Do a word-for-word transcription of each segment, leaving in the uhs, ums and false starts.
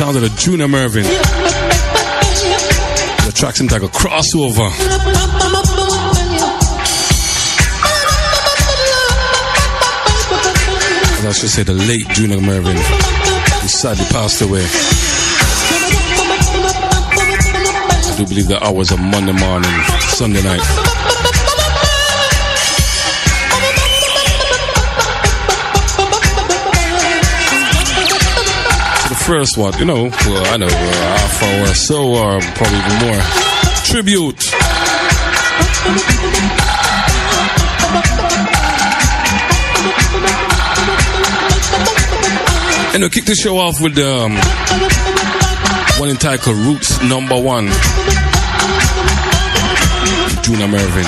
sound of the Junior Mervin. The track seems like a crossover. As I should say, the late Junior Mervin. He sadly passed away. I do believe the hours of Monday morning, Sunday night. First one, you know, well, I know, uh, half hour or so, or probably even more. Tribute. And we'll kick the show off with the um, one entitled Roots Number One. Junior Mervin.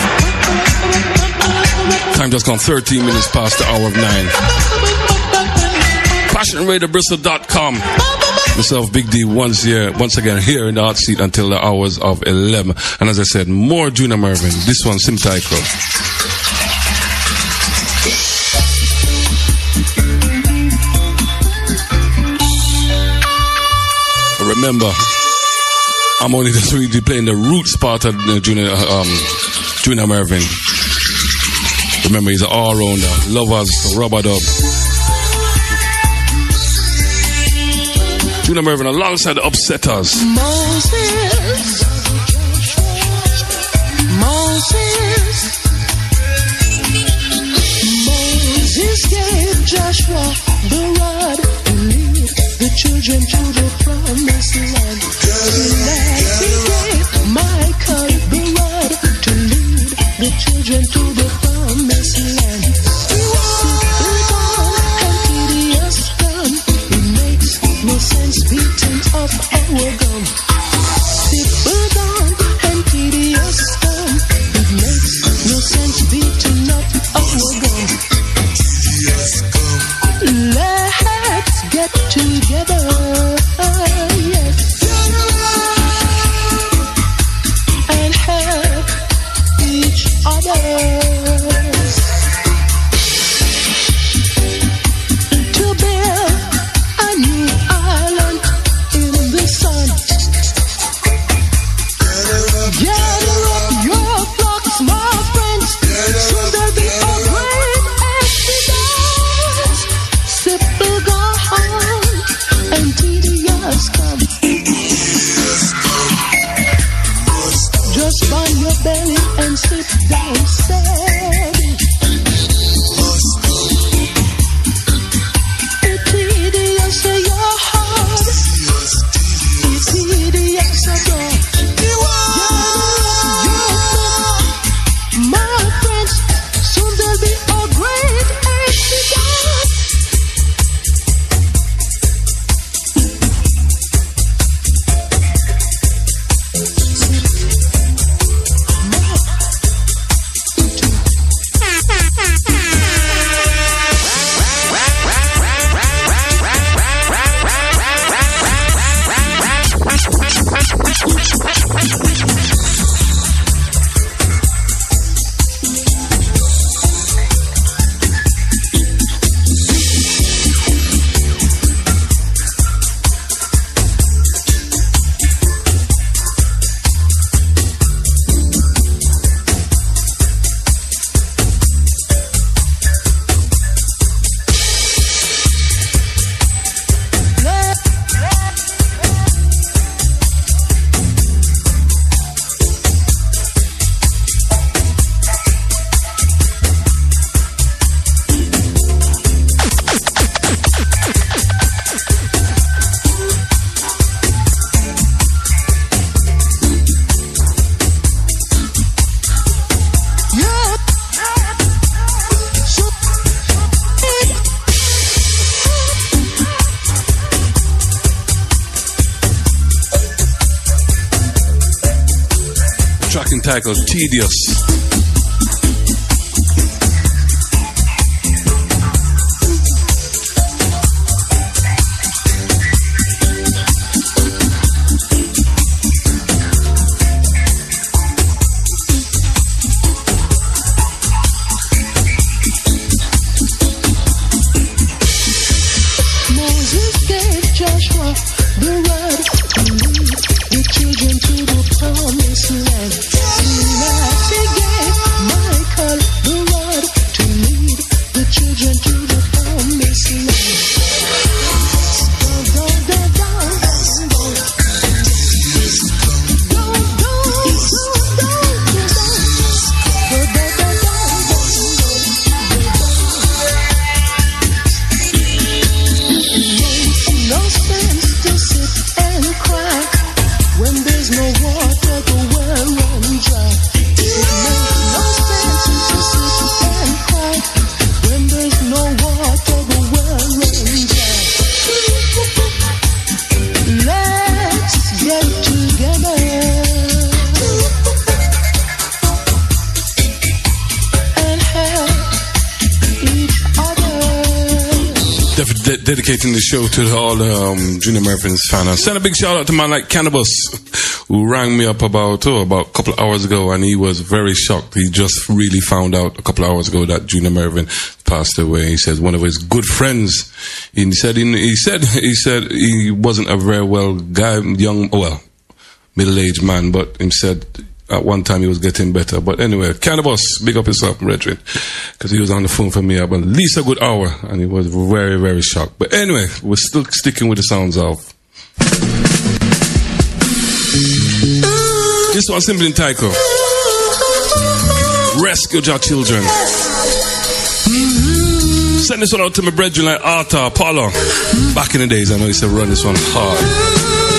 Time just gone thirteen minutes past the hour of nine. Passion Radio Bristol dot com. Myself, Big D, once here, once again here in the hot seat until the hours of eleven. And as I said, more Junior Mervin. This one, Simtaiko. Remember, I'm only just really playing the roots part of the Junior, um, Junior Mervin. Remember, he's an all-rounder. Lovers, rubber dub. Junior Mervin alongside the Upsetters. Moses, Moses, Moses gave Joshua the rod to lead the children to the promised land. He gave Michael the rod to lead the children to the promised land. No sense beating up our gun. Simple down and tedious gun. It makes no sense beating up our gun. Let's get together, yes, and help each other. Belly and sit down steady. It's tedious to your heart. It's tedious to your my friends. Soon there'll be a great Entitled Tedious. Moses gave Joshua the dedicating the show to all the um, Junior Murphys fans. And send a big shout out to man like Cannabis, who rang me up about oh, about a couple of hours ago, and he was very shocked. He just really found out a couple of hours ago that Junior Murphy passed away. He says one of his good friends. He said he, he said he said he wasn't a very well guy, young, well, middle-aged man, but he said at one time he was getting better. But anyway, Cannabis, big up yourself, brethren, because he was on the phone for me about at least a good hour, and he was very, very shocked. But anyway, we're still sticking with the sounds of this one, simply entitled Rescue Your Children. Send this one out to my brethren like Arthur, Paulo. Back in the days, I know he said run this one hard.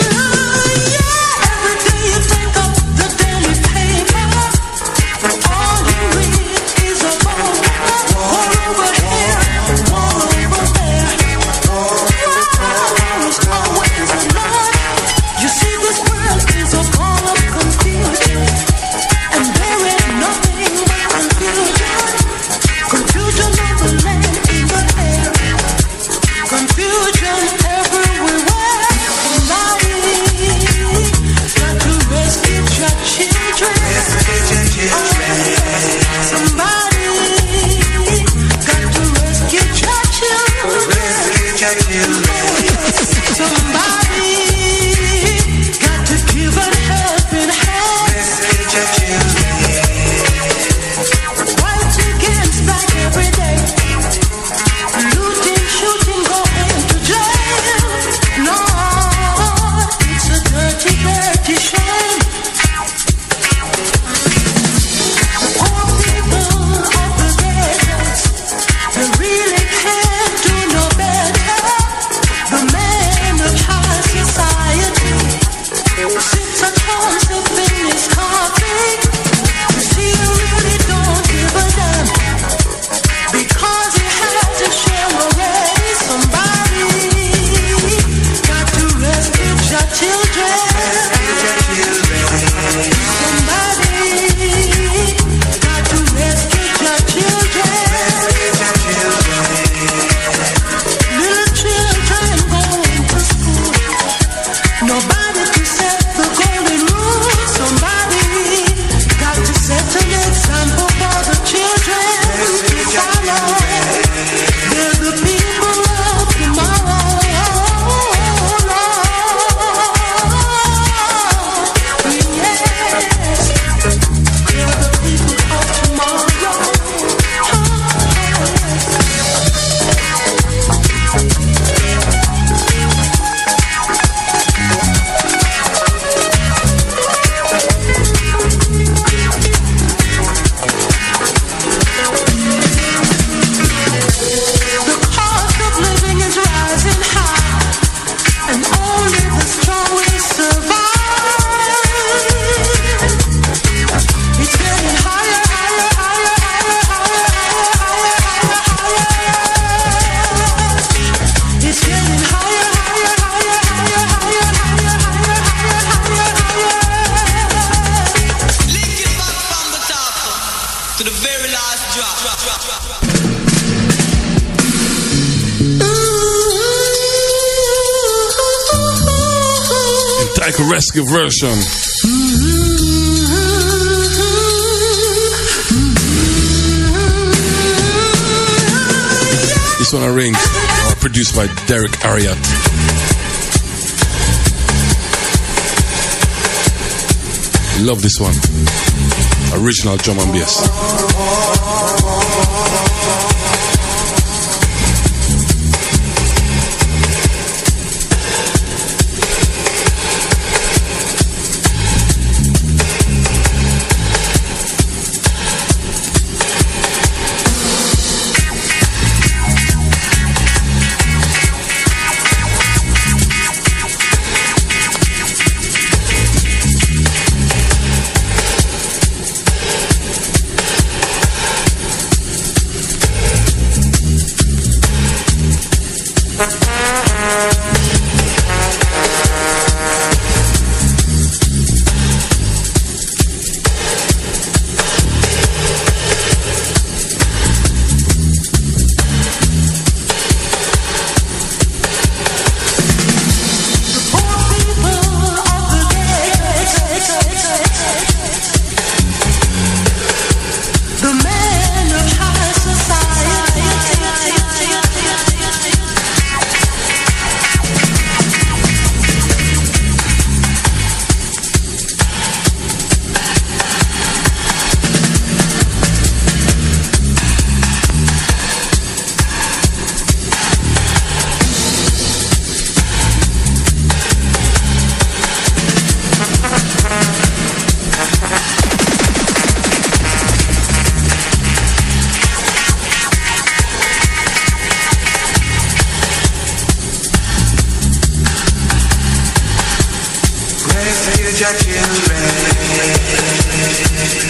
Rescue version. This one arranged or produced by Derek Ariat. Love this one. Original drum and bass. your children.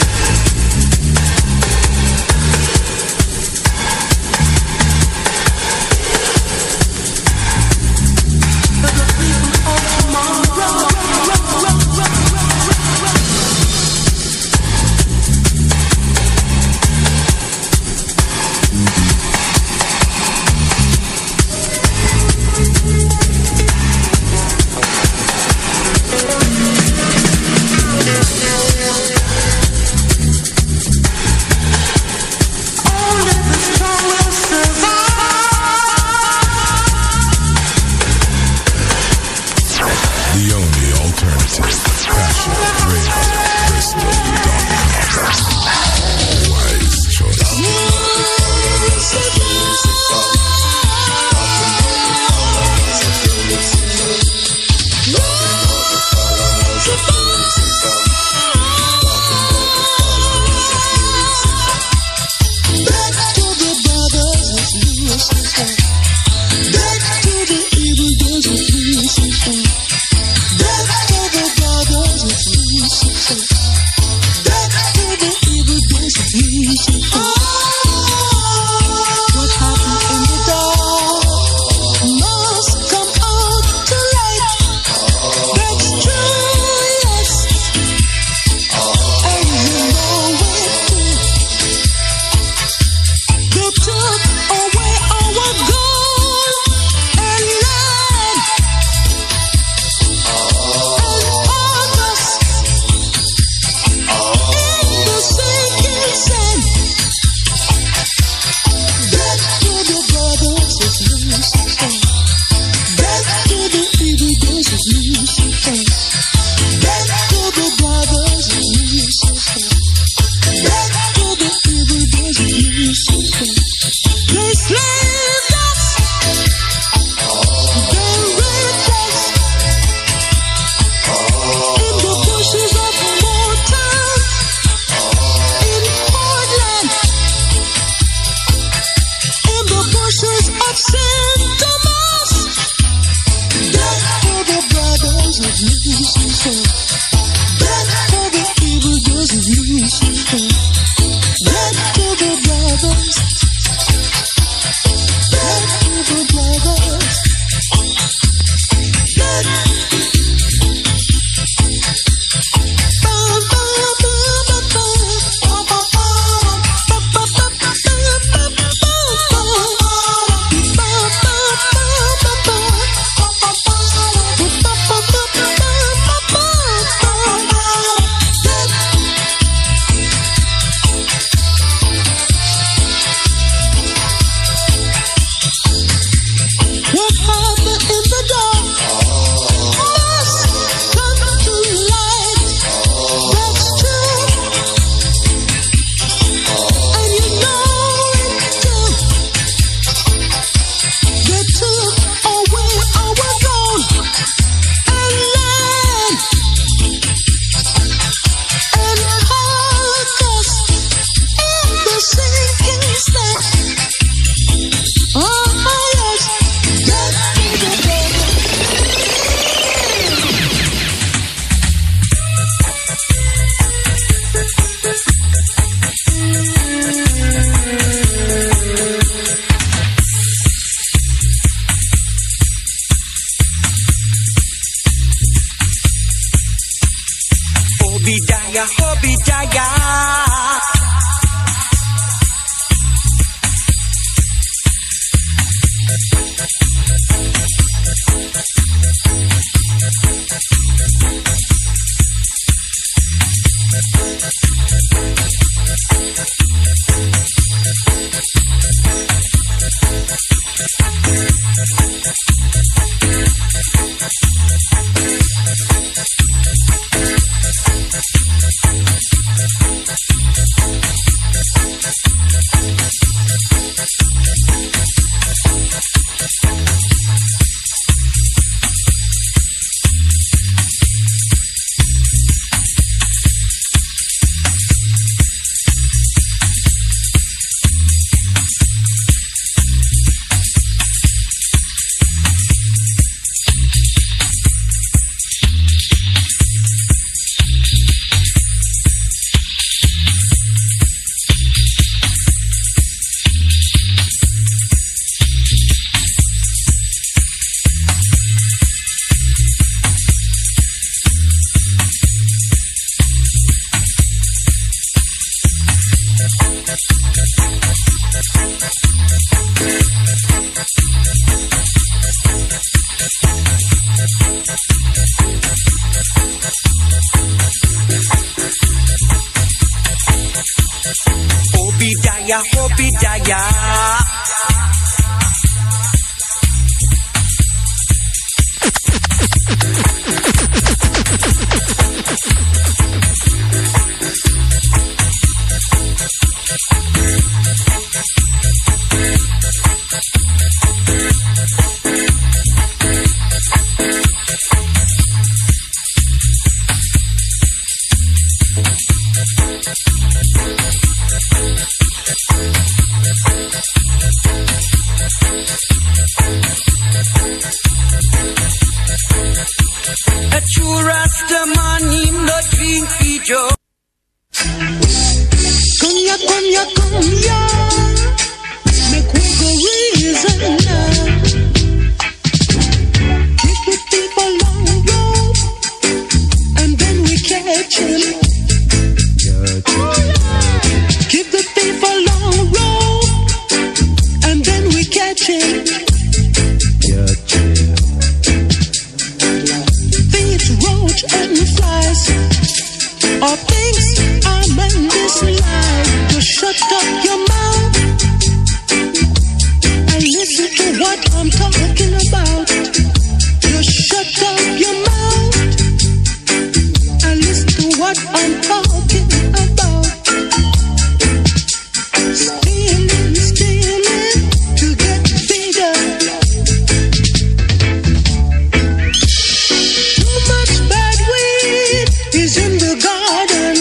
Obadiah, Obadiah. ya Obadiah. A true Rasta man, him no drink the joke. Come ya, come ya, come ya. Make we go reason now. Keep the people long road, and then we catch him. Keep the people long road, and then we catch him. Feed roach and flies, or things are meant this life. To shut up your mouth and listen to what I'm talking about. You shut up your mouth and listen to what I'm talking about. Stealing, stealing to get bigger. Too much bad weed is in the garden.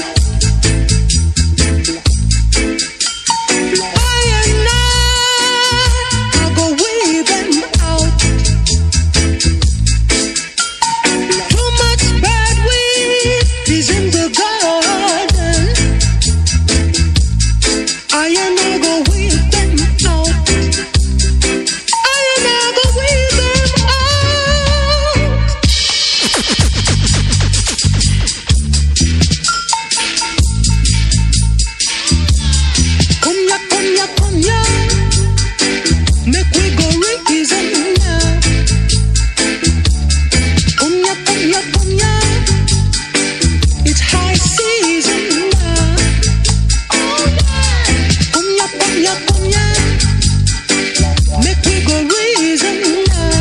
I and I, I go weed them out. Too much bad weed is in the garden. I and I go weed them out. I and I go weed them out. Come ya, come ya, come ya. Make we go reason now. Come ya, come ya, come ya. It's high season now. Come ya, come ya, come ya. Make we go reason now.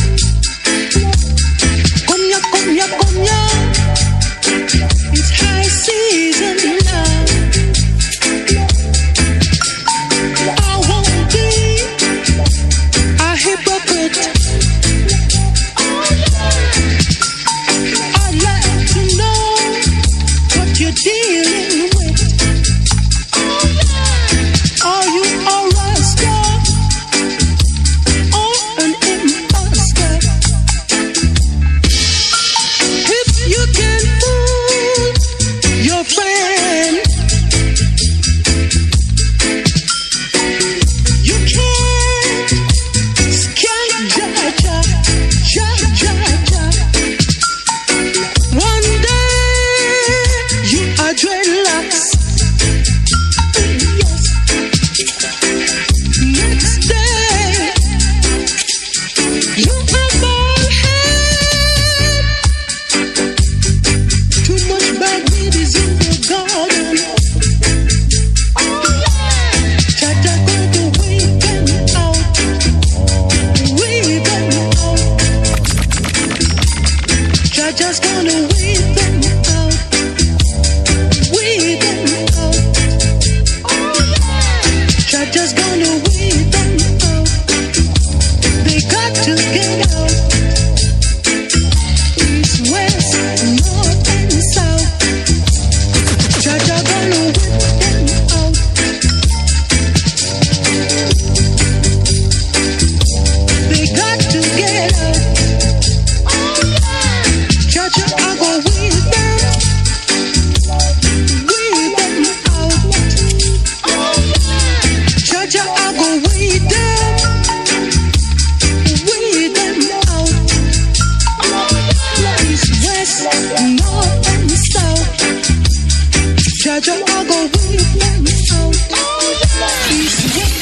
Come ya, come ya, come ya. It's high season now. I won't be a hypocrite. I'd like to know what you're dealing with. Are you a Rasta or an imposter? If you can fool your friend, you can't scam Jaja, Jaja, Jaja. One day you are dreadlocks, yes. Next day you are bald head. Too much bad weed is in the garden. Jaja going to weed them out, weed them out. Jaja's gonna weed them out, weed them out. Jaja's gonna weed them out. They got to get out. East, west, north and south. Jaja gonna weed them out. They got to get out. Jaja, I go weed them, weed them out. Jaja, I go weed them, weed them out. East, west, north and south. Jaja, I go weed them out. East, west.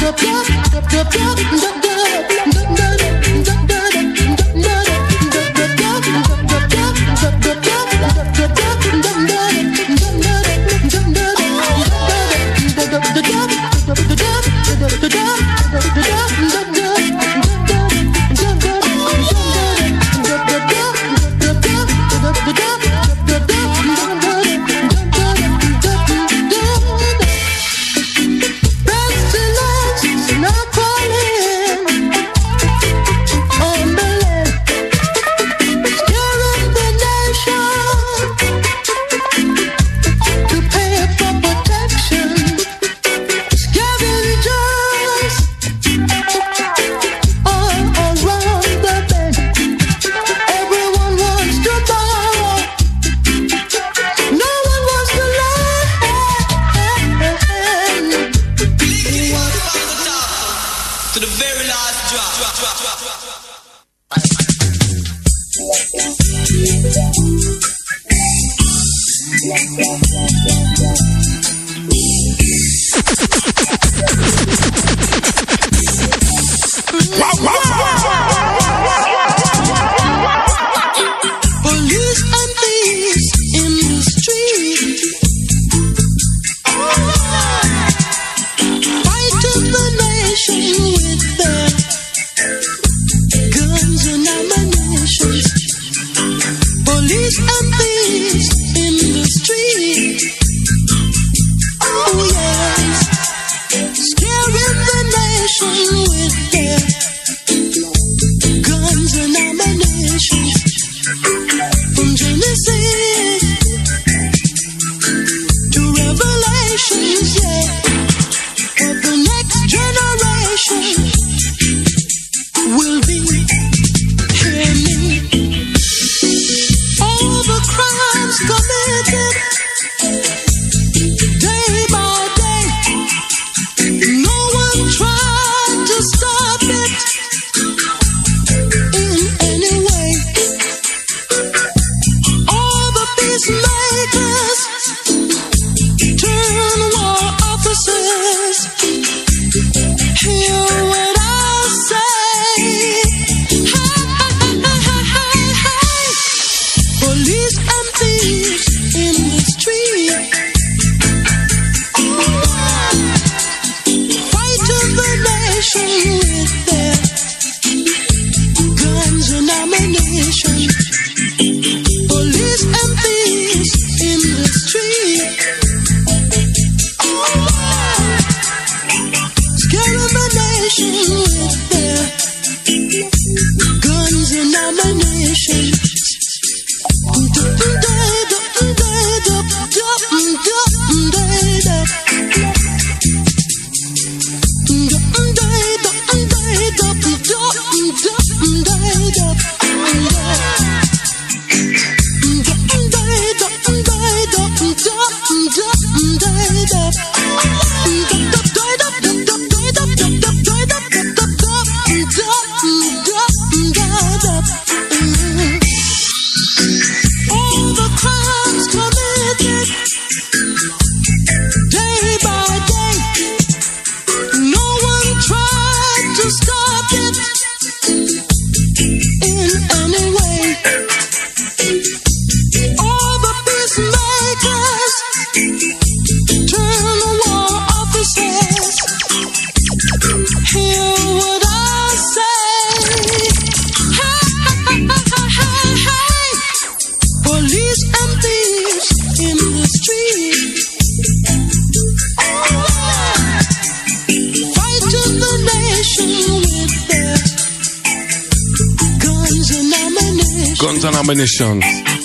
Guns and Ammunition.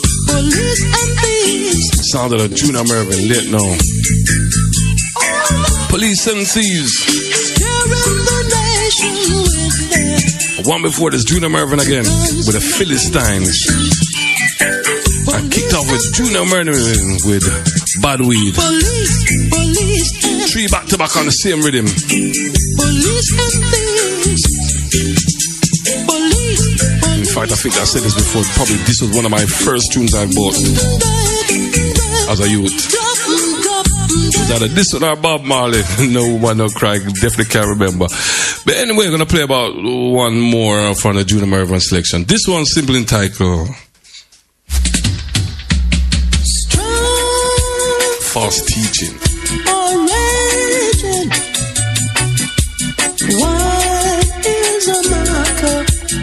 Sound of the Junior Mervin, lit now. Police and Thieves. One before this, Junior Mervin again with the Philistines. I kicked off with Junior Mervin with Bad Weed. Three back to back on the same rhythm. Police and thieves. In fact, I think I said this before. Probably this was one of my first tunes I bought as a youth. was that a this one or Bob Marley? No one no cry, definitely can't remember. But anyway, we're gonna play about one more from the Junior Murphy selection. This one's simply entitled False Teaching. Origin. Why is a marker?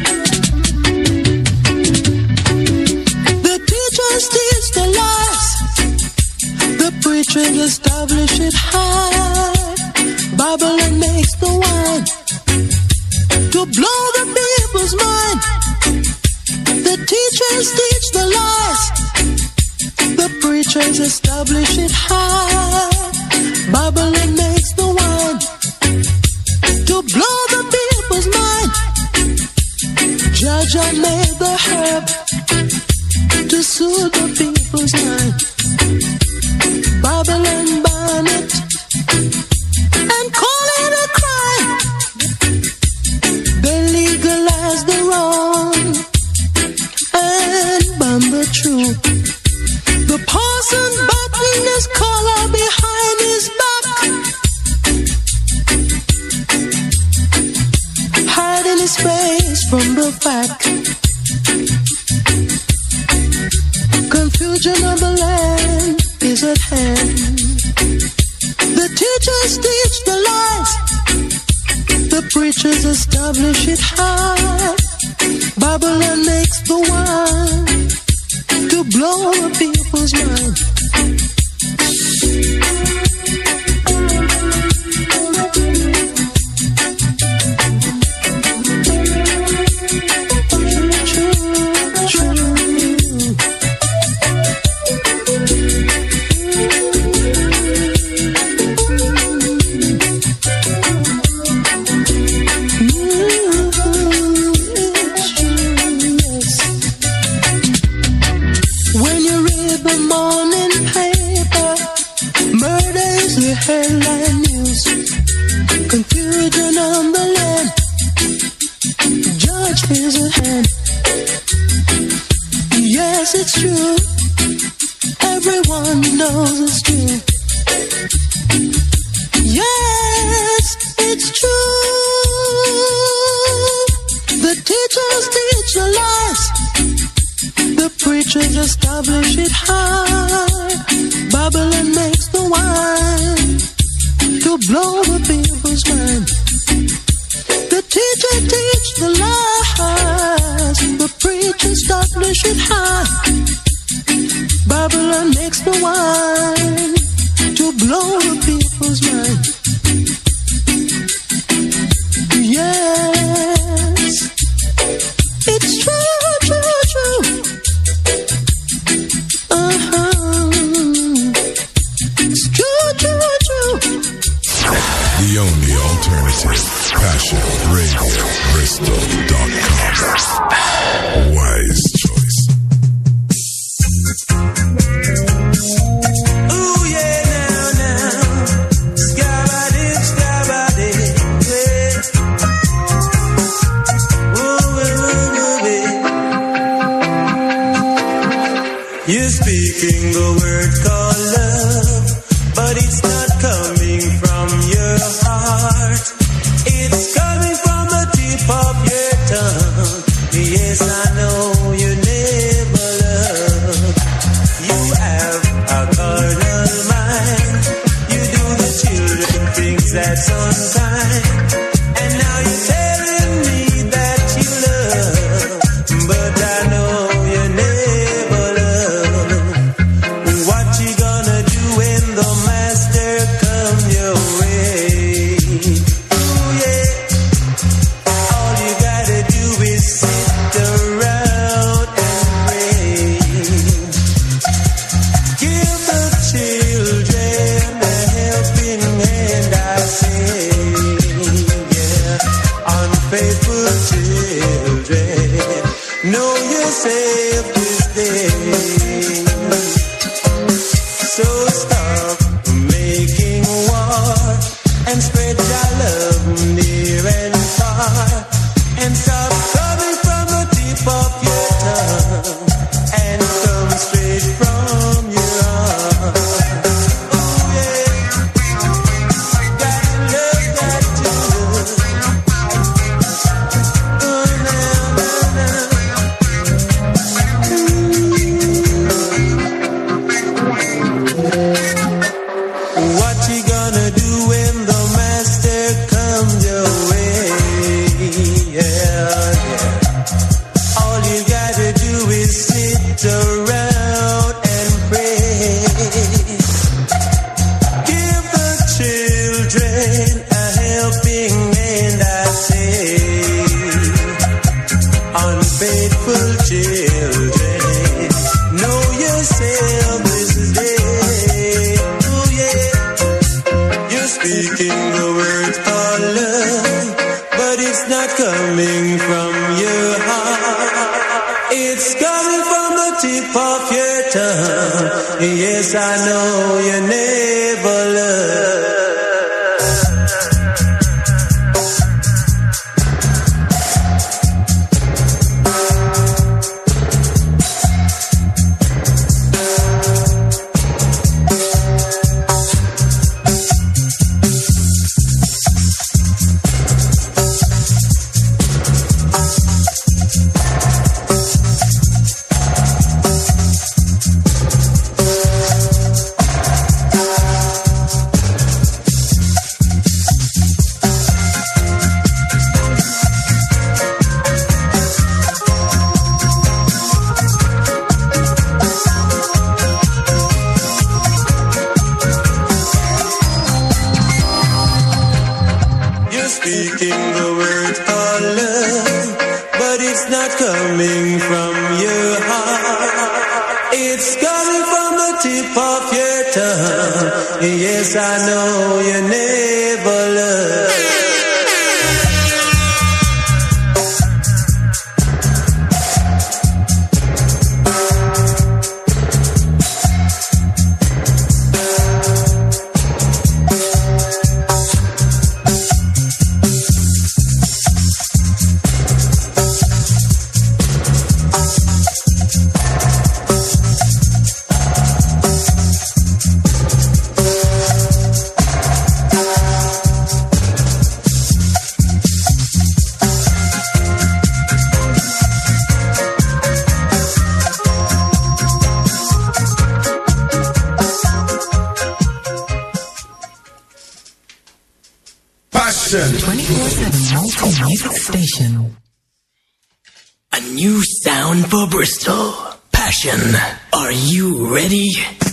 The teachers teach the lies. The preachers establish it high. Babylon makes the wine to blow the people's mind. The teachers teach the lies. The preachers establish it high. Babylon makes the wine to blow the people's mind. Judge made the herb to soothe the people's mind. Babylon ban it and call it a crime. They legalize the wrong and ban the truth. The parson button his collar behind his back, hiding his face from the fact. Confusion of the land is at hand. The teachers teach the lies. The preachers establish it high. Babylon makes the wine to blow the people's mind. Headline news, confusion on the land. Judge is at hand. Yes, it's true. Everyone knows it's true. Yes, it's true. The teachers teach the lies. The preachers establish it high. Babylon makes the wine to blow the people's mind. The teacher teach the lies. The preacher establish it high. Babylon makes the wine to blow the people's mind. Yes, it's true, true, true. Uh-huh. It's true, true, true. The only alternative. Passion Radio Bristol dot com. Wise choice. Ooh, yeah, now, now. Scabba-dee, scabba-dee, yeah. Ooh, ooh, ooh, ooh. You're speaking the word called love, but it's not coming from your heart. It's coming from the tip of your tongue. Yes, I know you never love. You have a carnal mind. You do the children things that's unkind. And now you're telling me that you love, but I know you never love. What you gonna do when the master come your way? Ooh, yeah. All you gotta do is sit around and pray. Give the children a helping hand, I say, yeah. speaking the words called love, but it's not coming from your heart. It's coming from the tip of your tongue. Yes, I know you never loved. Yes, I know you never loved. twenty-four seven multi-music station. A new sound for Bristol. Passion. Are you ready?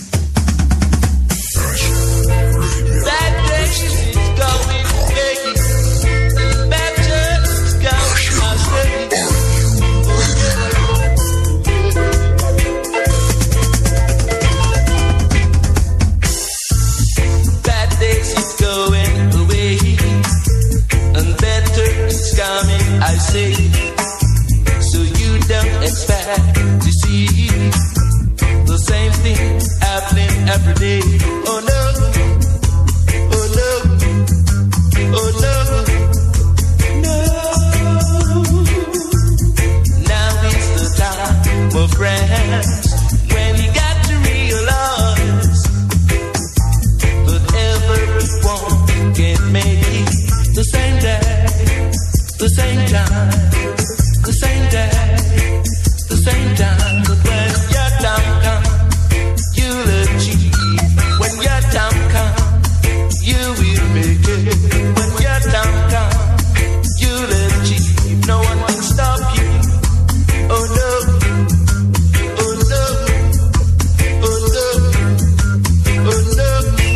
I say, so you don't expect to see the same thing happening every day. Oh no, oh no, oh no, no. Now is the time, my friends, when you got to realize that everyone can make it the same day. The same time, the same day, the same time. But when your time comes, you'll achieve. When your time comes, you will make it. When your time comes, you'll achieve. No one can stop you. Oh no, oh no, oh no, oh no.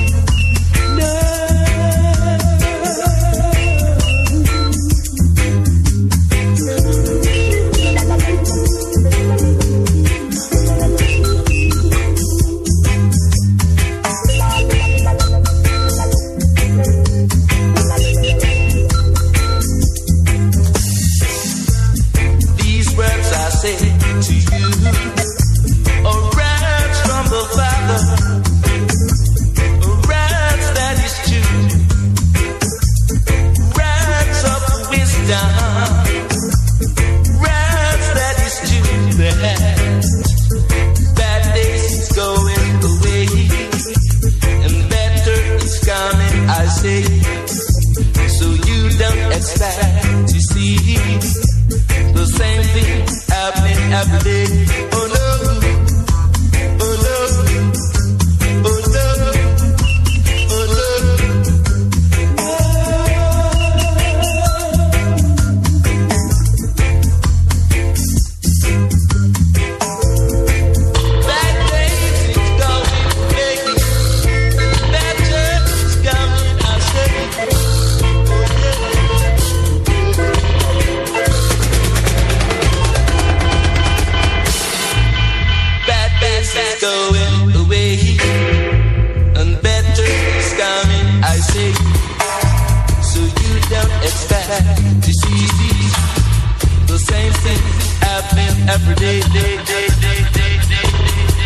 Expect to see the same thing happening every day. Oh no, oh no, oh no, oh no. Bad days is going, baby. Better is coming, I say. say, so you don't expect to see the same thing happening every day, day, day, day, day, day, day.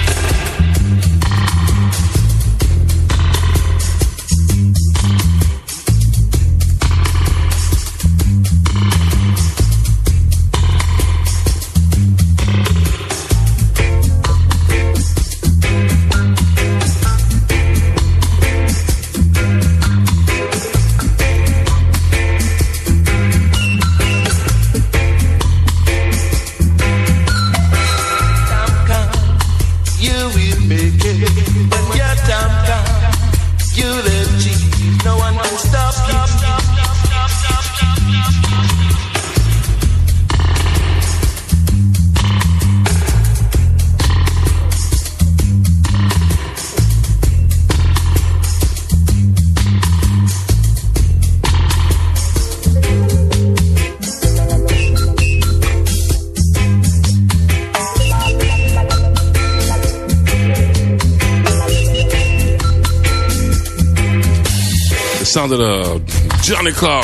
Sound of the Johnny Clark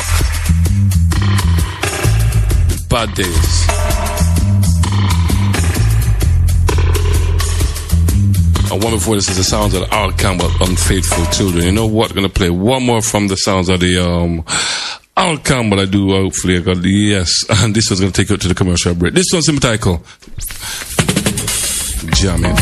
Bad Days. And one before this is the sounds of the Al Campbell Unfaithful Children. You know what? I'm gonna play one more from the sounds of the um Al Campbell. I do hopefully I got the yes. And this one's gonna take you to the commercial break. This one's in title Jamming.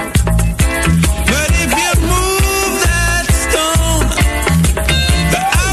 But if you move that stone,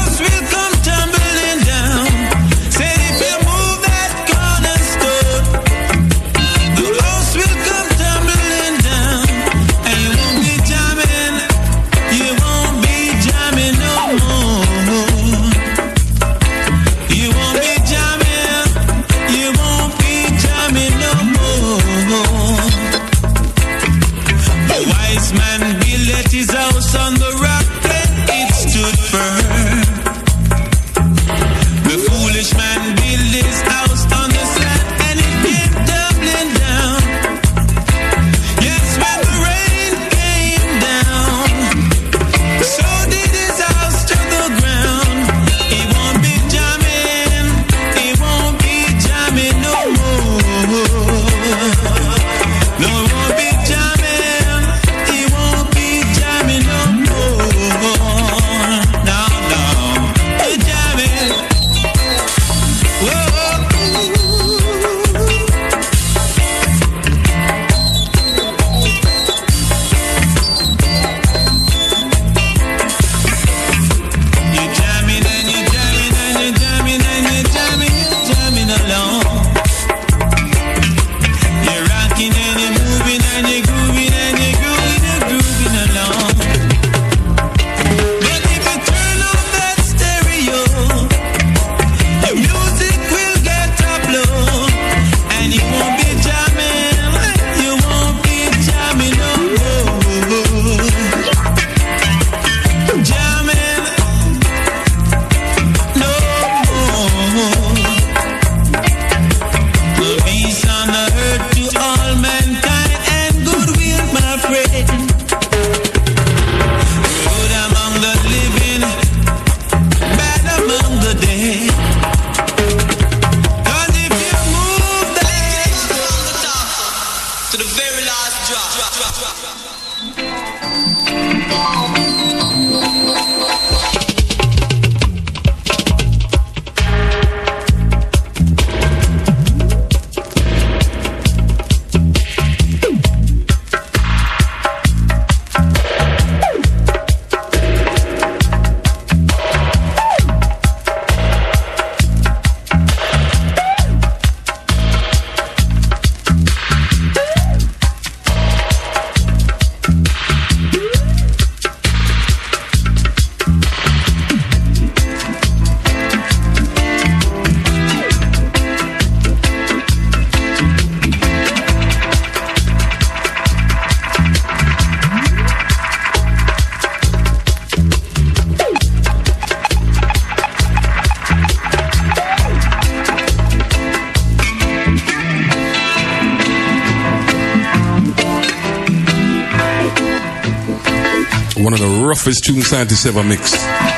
One of the roughest tunes scientists ever mixed.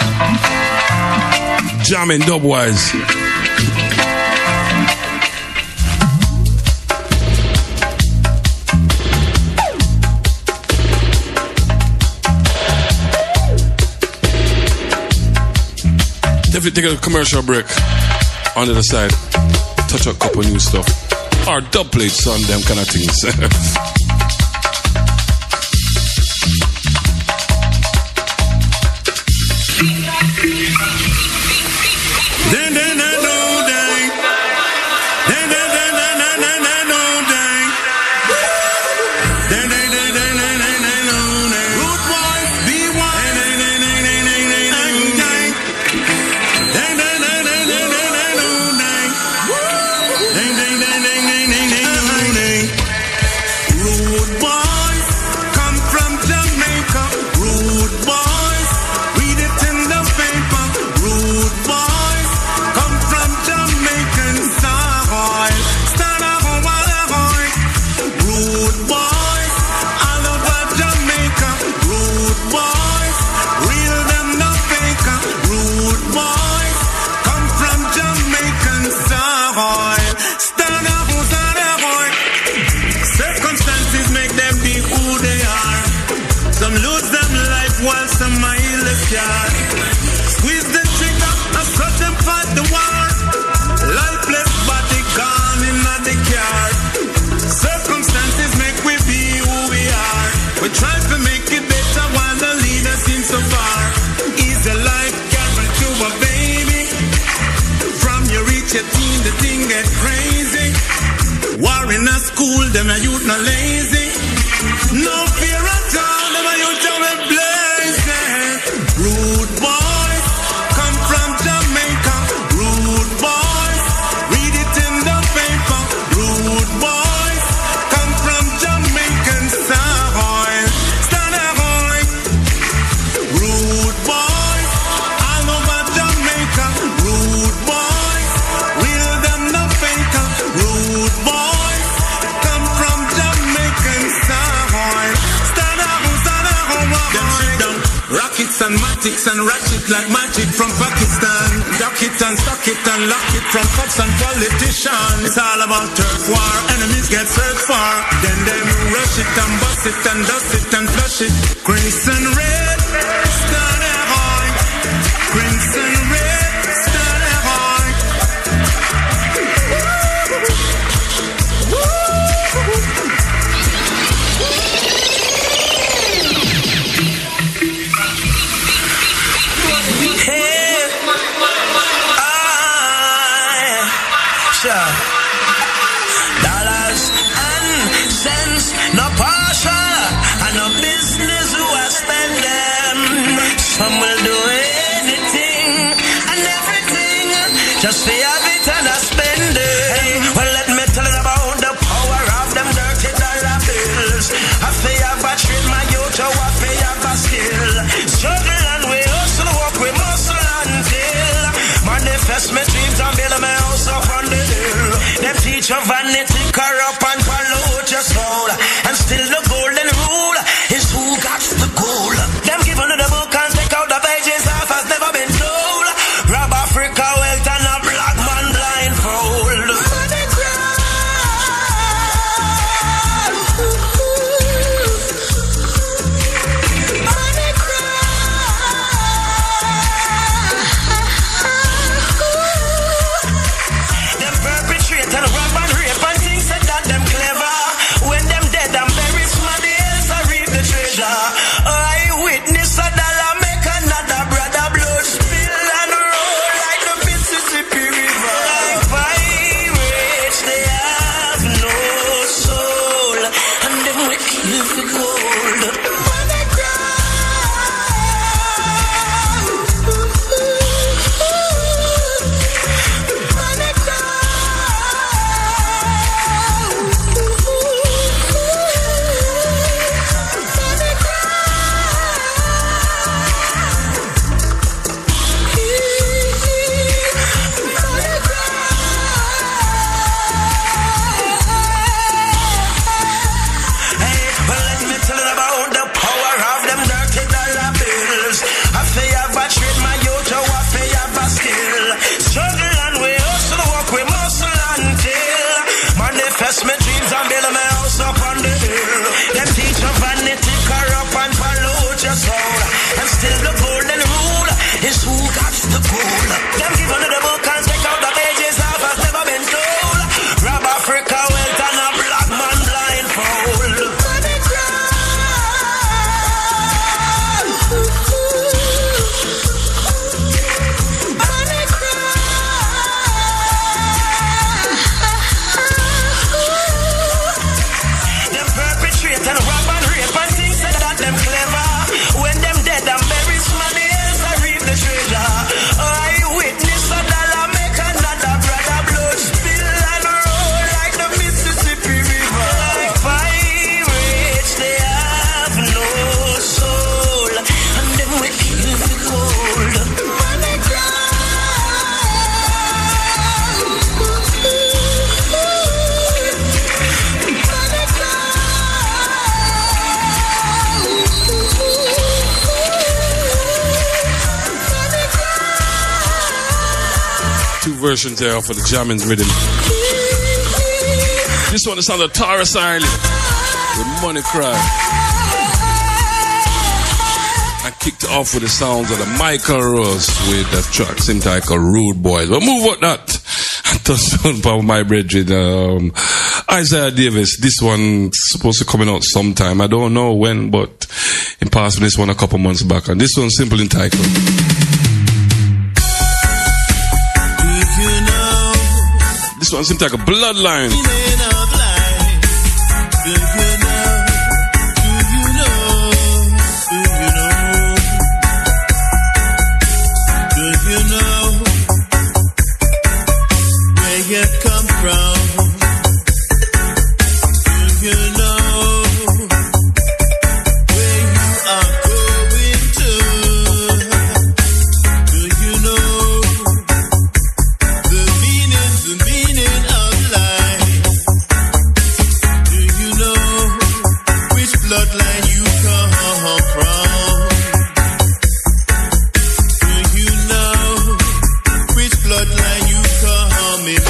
Jamming dubwise. Definitely take a commercial break. On the other side, touch up a couple new stuff. Or dub plates on them kind of things. Squeeze the trigger and cut them fight the war. Lifeless body gone in the car. Circumstances make we be who we are. We try to make it better while the leader seems so far. Is the life given to a baby? From you reach your teen, the thing get crazy. War in a school, them a youth no lazy. No fear at all, them a youth are blazing. Rude boys, come from Jamaica. Rude boys, read it in the paper. Rude boys, come from Jamaican soil. Stand ahoy. Rude boys, all over Jamaica. Rude boys, real them no faker. Rude boys, come from Jamaican soil. Stand ahoy, stand ahoy. Them shit down. Rockets and matics and ratchet like magic from Pakistan. Duck it and stock it and lock it from cops and politicians. It's all about turf war. Enemies get searched for. Then them rush it and bust it and dust it and flush it. Crimson red, stand ahoy. Crimson red, stand ahoy. Dollars and cents, no partial, and no business who I spend them. Some will do anything and everything just to have it and I spend it. Hey, well, let me tell you about the power of them dirty dollar bills. I feel have a trade my youth, so I feel have a skill. Struggle and we hustle, work we muscle until manifest my dreams and build my house up on the hill. Them teach you vanity, corrupt and pollute your soul. And still the golden rule is who got the goal. Them give under the book and take out the pages off has never been told. Rob Africa wealth and a black man blindfold. Money cry. Money cry. Them perpetrate and rob and rape and things like that. Them versions there for the jamming rhythm. This one is on the Taurus Island with Money Cry. I kicked off with the sounds of the Michael Rose with the track simply called Rude Boys. But move what that. I touched on by my brethren, um, Isaiah Davis. This one's supposed to come out sometime. I don't know when, but he passed me this one a couple months back. And this one's simple entitled. This one seems like a bloodline. You come from? Do you know where you are going to? Do you know the meaning, the meaning of life? Do you know which bloodline you come from? Do you know which bloodline you come in?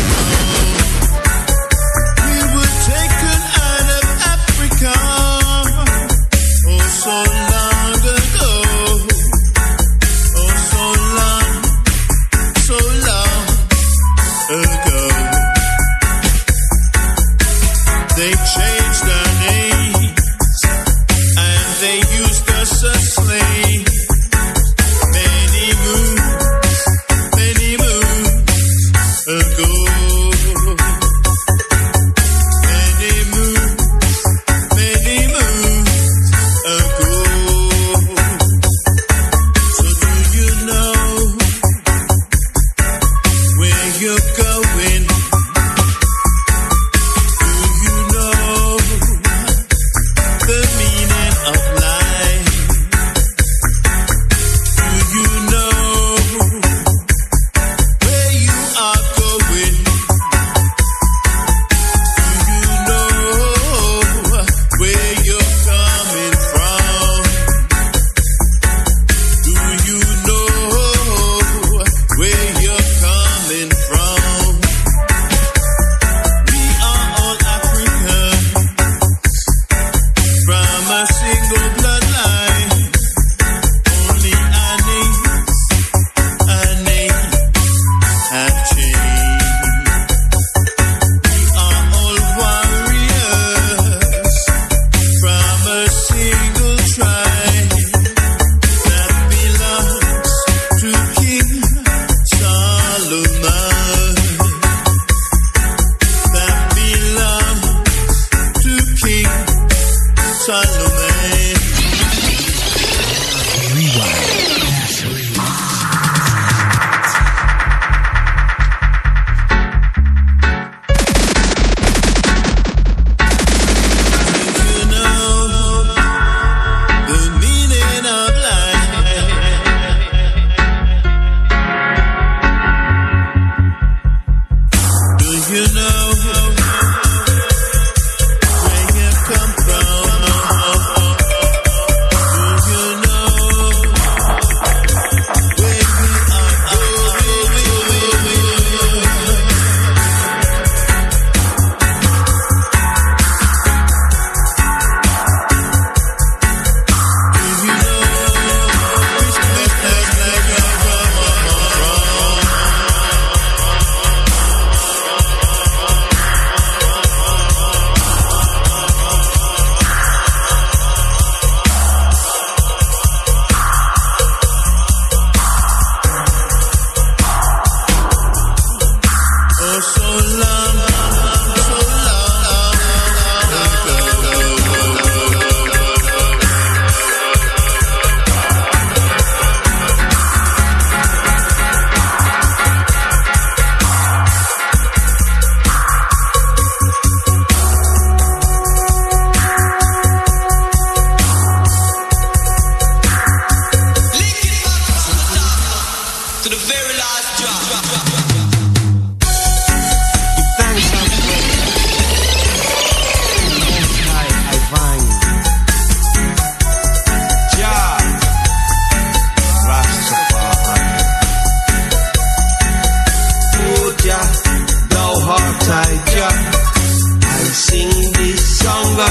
Thanks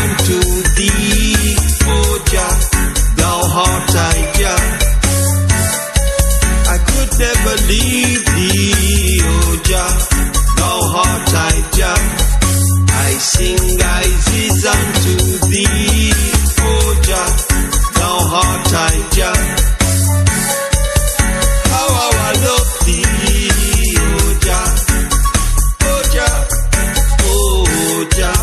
unto thee, O Jah, thou art I Jah. I could never leave thee, O Jah, thou art I Jah. I sing praises unto thee, O Jah, thou art I Jah. How I love thee, O Jah, O Jah, O Jah.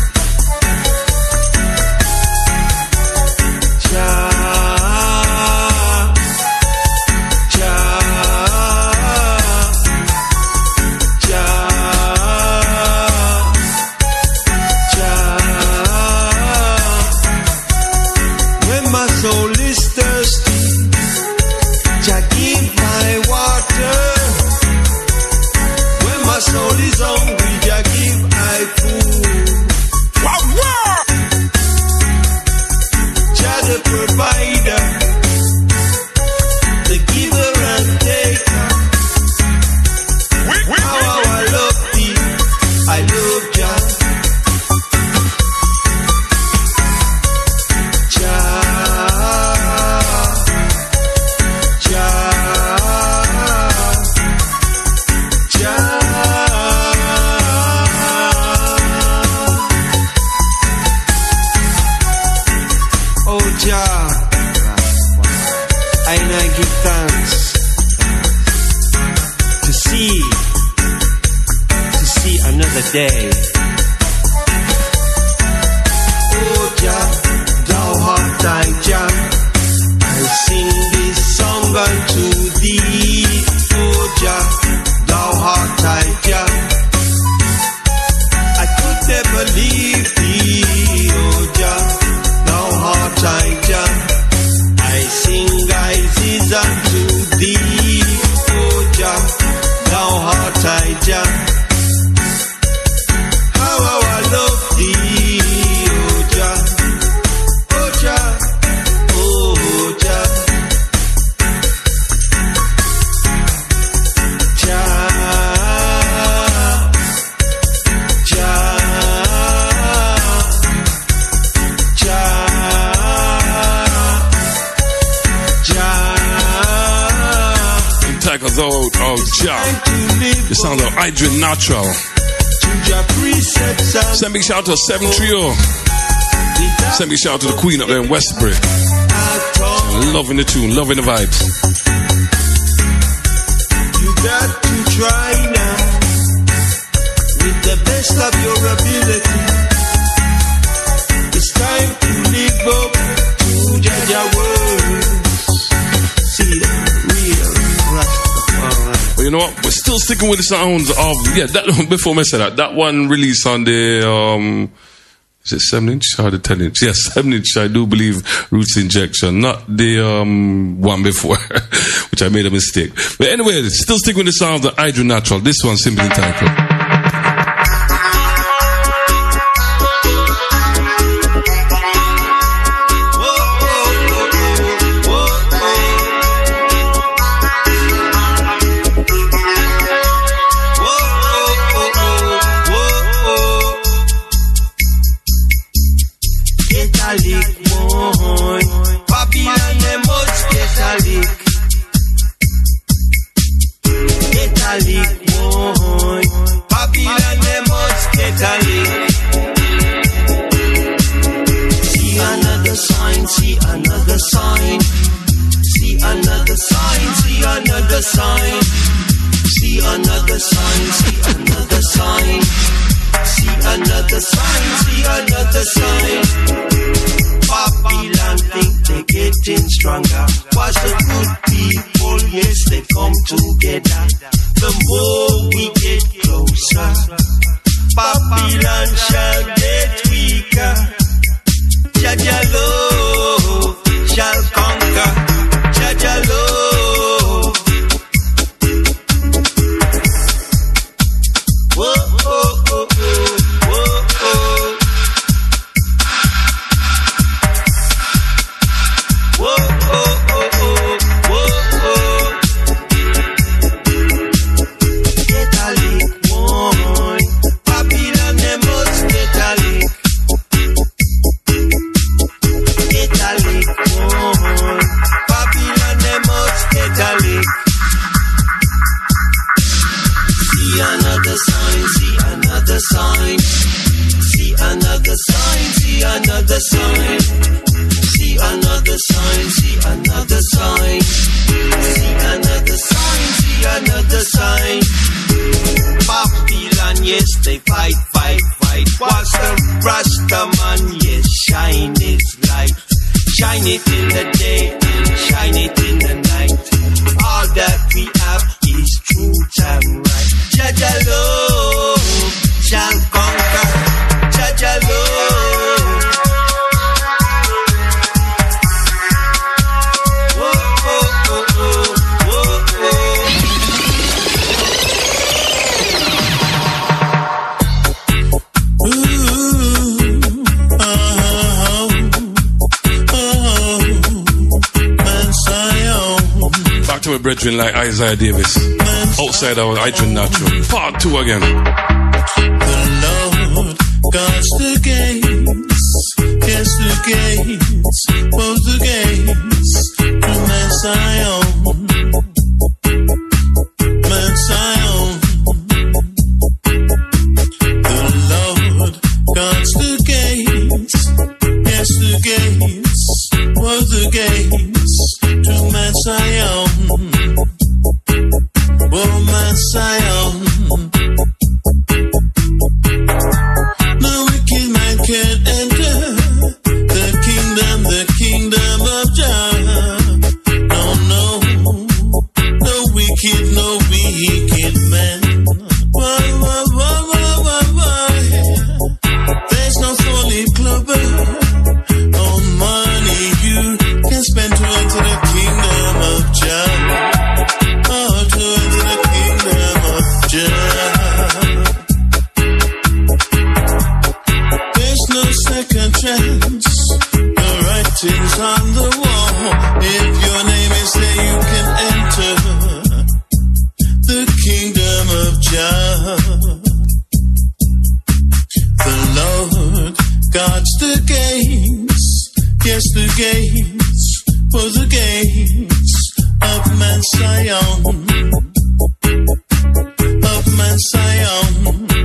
Day. Oh Jah, thou art I Jah. I sing this song unto thee. Oh Jah, thou art I Jah. I could never leave thee. Oh Jah, thou art I Jah. I sing praises unto thee. Oh Jah, thou art I Jah. The sound of Adrian Natural. Send big shout out to seven Trio. Send big shout out to the Queen up there in Westbury. Loving the tune, loving the vibes. You got to try now with the best of your ability. It's time to live up to Jaja words. See that real Rastafari. But you know what? We're still sticking with the sounds of yeah. That before I said that, that one released on the um, is it seven inch or the ten inch? Yes, seven inch. I do believe Roots Injection, not the um one before, which I made a mistake. But anyway, still sticking with the sounds of Hydro Natural. This one simply entitled. Sign, see another sign, see another sign, see another sign, see another sign. Babylon think they're getting stronger. Watch the good people, yes, they come together. The more we get closer, Babylon shall get weaker. Jaja love shall conquer. Jaja love. another sign. See another sign, see another sign. See another sign, see another sign. Babylon, yes, they fight, fight, fight. Whilst the Rastaman, yes, shine its light. Shine it in the day and shine it in the night. All that we have is truth and right. Jaja love shall conquer. Jaja love. Whoa, oh, oh, oh, whoa, oh. Ooh, oh, oh, Back to my brethren like Isaiah Davis. Outside our Adrian Natural. Part two again. The Lord guards the gates. Yes, the gates. Both the gates to Mount Zion. Mount Zion. The Lord guards the gates. Yes, the gates. Both the gates to Mount Zion. Oh, Mount Zion. No wicked man can enter the kingdom, the kingdom of Jah. No, no, no wicked, no wicked man. Why, why, why, why, why, why? There's no folly clubber. Oh, money you can spend to enter the kingdom of Jah. Oh, to enter the kingdom of Jah. There's no second chance. The writing's on the wall. If your name is there, you can enter the kingdom of Jah. The Lord guards the gates. Yes, the gates. For the gates of Mount Zion. Of Mount Zion.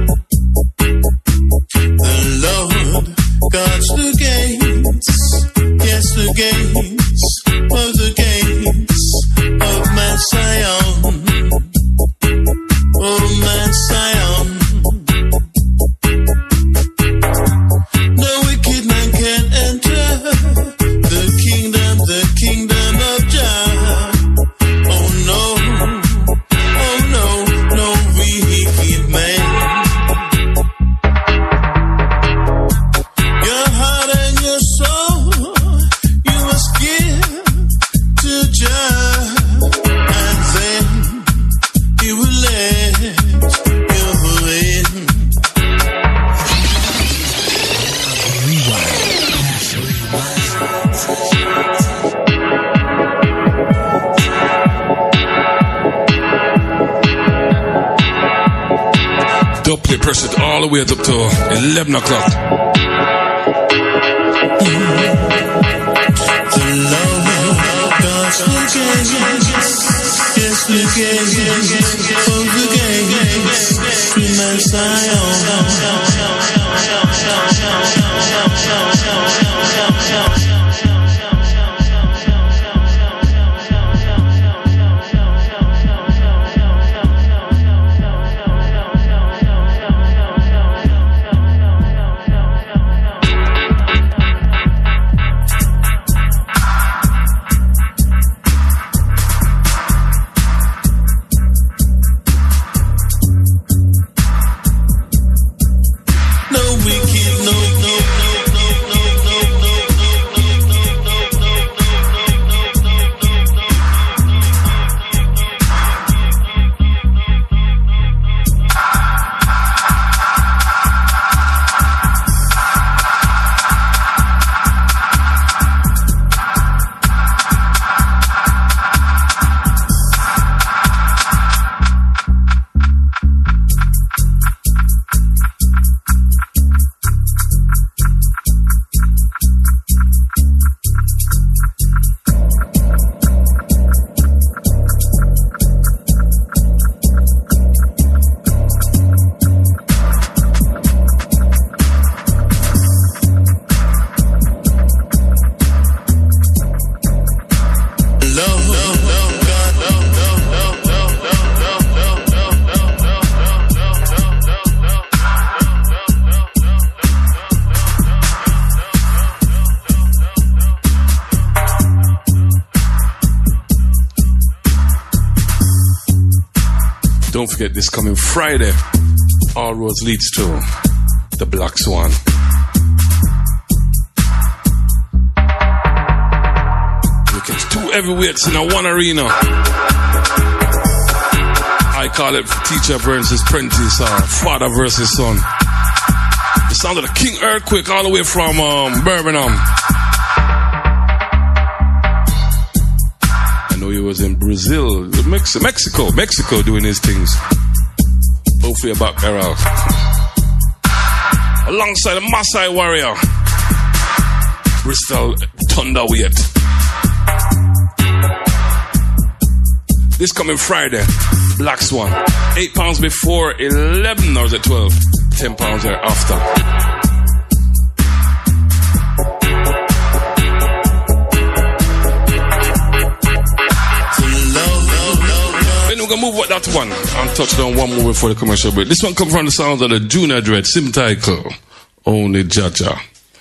The Lord guards the gates. Yes, the gates. For the gates of Mount Zion. Oh, Mount Zion. No wicked man can enter the kingdom, the kingdom of Jah. Oh no, oh no, no wicked man. Your heart and your soul, you must give to Jah, and then He will let you in. Don't play, press it all the way up to eleven o'clock. The Lord guards the gates, yes, the gates, of the gates to Mount Zion. Don't forget this coming Friday, all roads leads to the Black Swan. You catch two heavyweights in a one arena. I call it teacher versus apprentice, or father versus son. The sound of the King Earthquake all the way from um, Birmingham. I know he was in Brazil, Mex- Mexico, Mexico doing his things. Hopefully about there out. Alongside the Maasai warrior, Bristol Thunderweight. This coming Friday, Black Swan. Eight pounds before eleven, or is it twelve? Ten pounds thereafter. Then we're gonna move with that one and touch down one more before the commercial break. This one comes from the sounds of the Junior Dread, Sim Title, Only Jaja.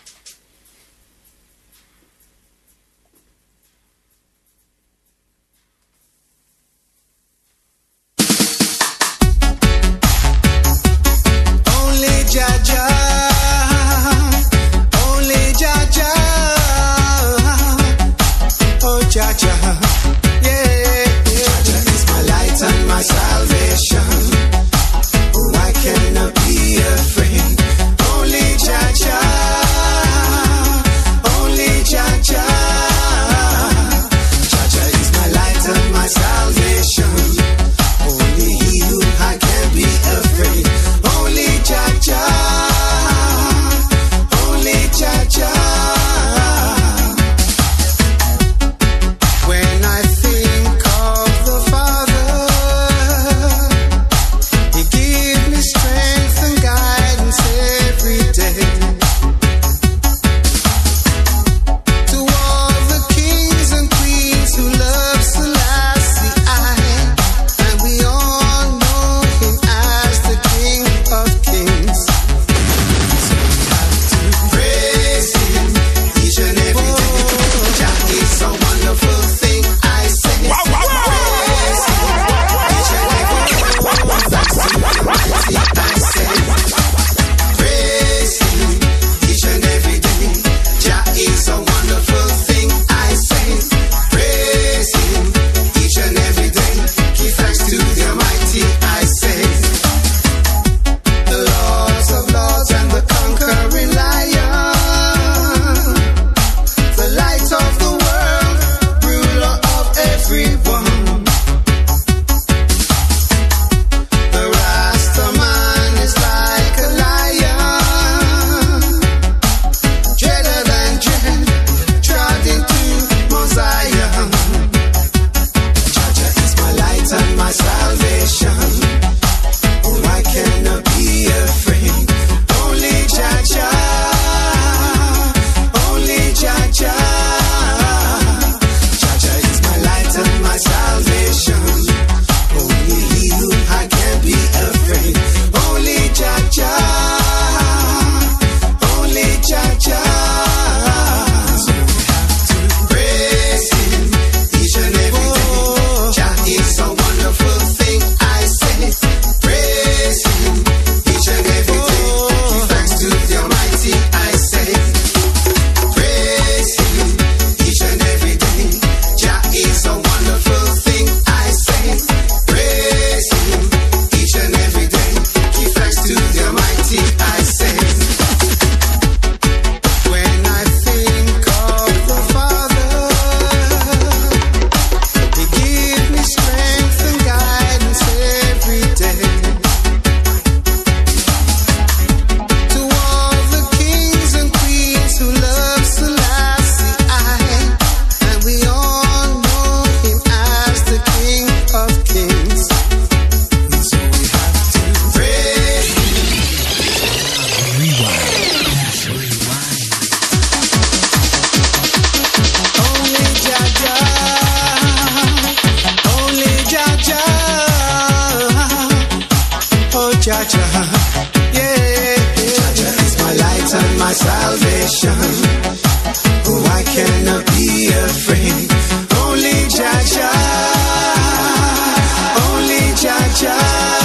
salvation. Why can't I be afraid? Only Jah Jah, only Jah Jah.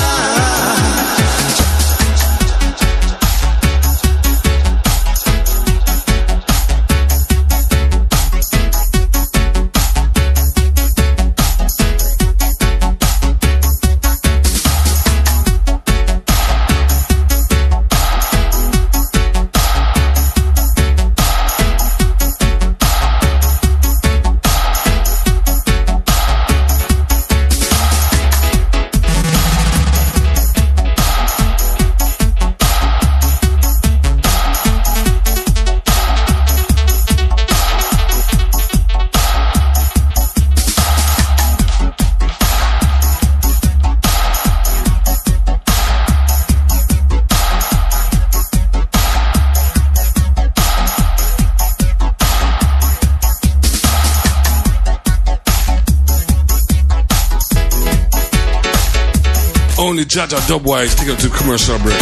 only Jaja Dubwise. Take it to the commercial break.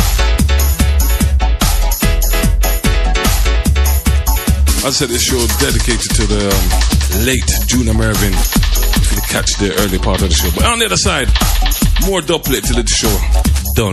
I said this show dedicated to the um, late Junior Mervin. If you catch the early part of the show. But on the other side, more dubplate till the show done.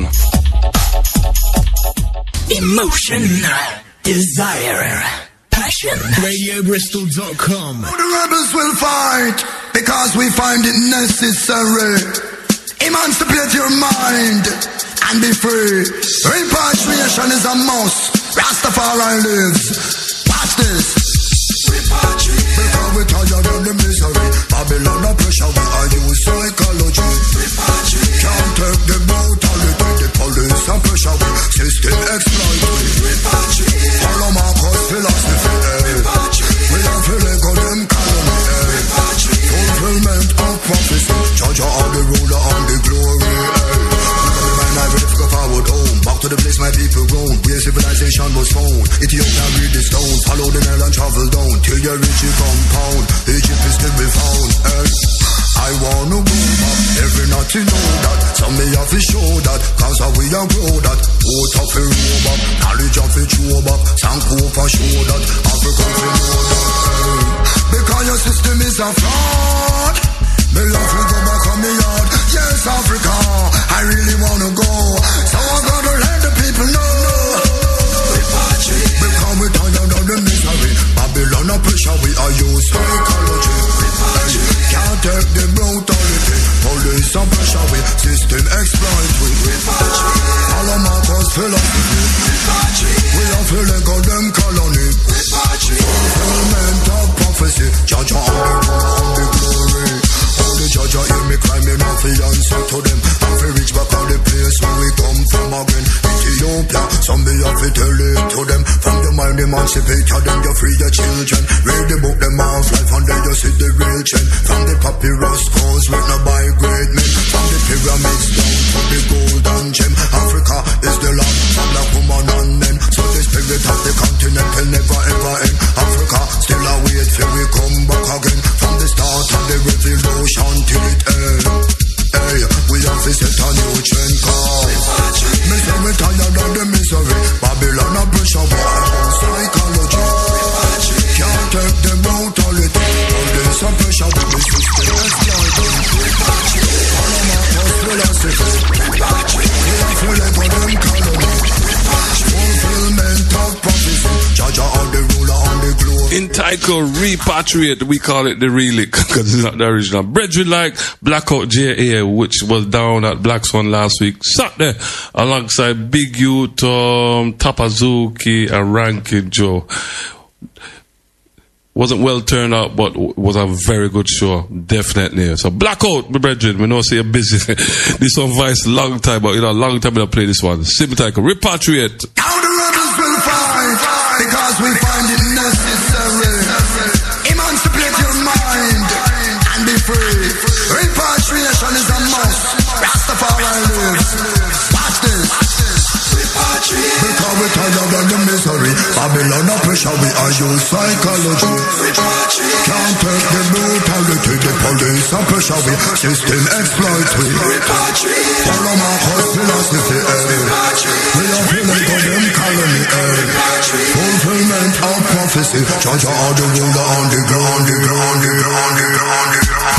Emotion, desire, passion. Radio Bristol dot com. The rebels will fight because we find it necessary. Emancipate your mind and be free. Repatriation is a must. Rastafari lives. Watch this. Repatriate. Because we tired of the misery. Babylon no pressure. We are use psychology. Repatriate. Can't take the brutality. The police and pressure. We system exploit. Repatriate. Follow Marcus philosophy. Repatriate. We are feeling good them colony. Repatriate. Fulfillment of prophecy. Judge all the ruler and the glory. I'm ready to go forward home. Back to the place my people roam. Where civilization was found. Ethiopia read the stone. Follow the Nile and travel down till you reach your compound. Egypt is still be found. Hey, I wanna go back. Every night you know that. Some may have to show that. Cause how we are grow that. Both of a row back. Knowledge of a show back. Sanko for show that. Africa to know that. Hey, because your system is a fraud. Me love to go back on me yard. Yes, Africa, I really wanna go. So I gotta let the people know. Repatriate. Because we tired of the misery. Babylon no pressure, we are use psychology. Repatriate. Can't take the brutality. Police and pressure, we system exploit. We repatriate. Follow Marcus philosophy. Repatriate. We are feeling God them colony. Repatriate. Fulfillment of prophecy. Judge on the on the glory. The judge hear me cry, me not fi answer to them. I fi reach back on the place where we come from again. Ethiopia, some me have to tell it to them. From the mind emancipate them, you free your children. Read the book, them half life, and then you see the real trend. From the papyrus scrolls written by great men. From the pyramids down to the golden gem. Africa is the land of black woman and men. So the spirit of the continent will never ever end. Africa still a wait till we come back again. From the start of the revolution until it ends. Hey, we have to set a new trend call. Me say we tired of the misery. Babylon no pressure, we are on psychology. Can't take the brutality. All this a pressure, we be system exploiting. Follow Marcus philosophy. We are feeling for them colony. Fulfillment of prophecy. Judge of the ruler on the globe. Entitled Repatriate, we call it the relic because it's not the original. Brethren like Blackout J A, which was down at Black Swan last week, sat there alongside Big U, Tom, Tapazuki, and Rankin Joe. Wasn't well turned out, but was a very good show, definitely. So Blackout, my brethren, we know say you're busy. This one voice long time, but you know, long time I play this one. Simple title, Repatriate. Now the rebels will fight because we find it necessary. Emancipate your mind and be free. Repatriation is a must. Rastafari lives. Watch this. Repatriate. Because we tired of the misery. Babylon no pressure, we are use psychology. Repatriate. Can't take the brutality. The police and pressure, we system exploit. We repatriate. Follow Marcus philosophy. Repatriate. We are feeling for them colony. Repatriate. Fulfillment of prophecy. Judge all the ruler on the ground, the ground, the ground, the ground, the ground.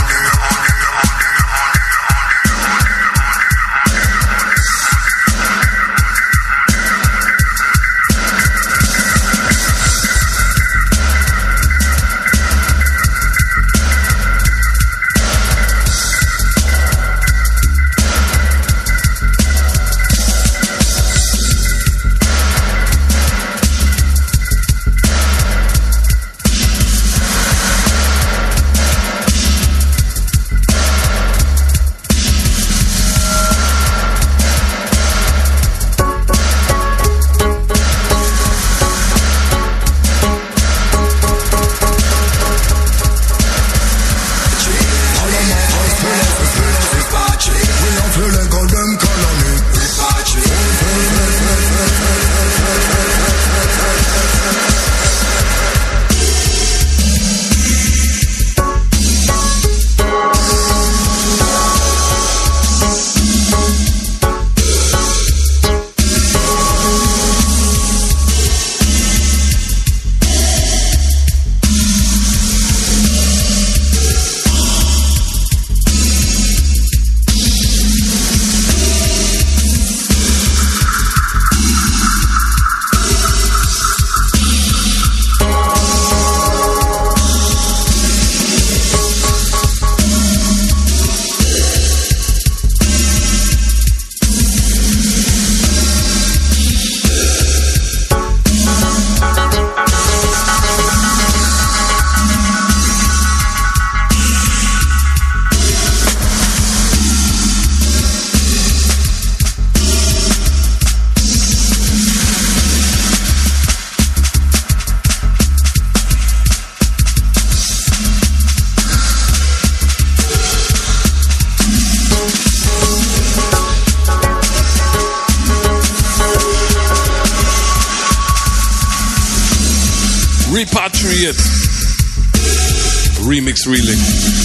Repatriate. Remix really.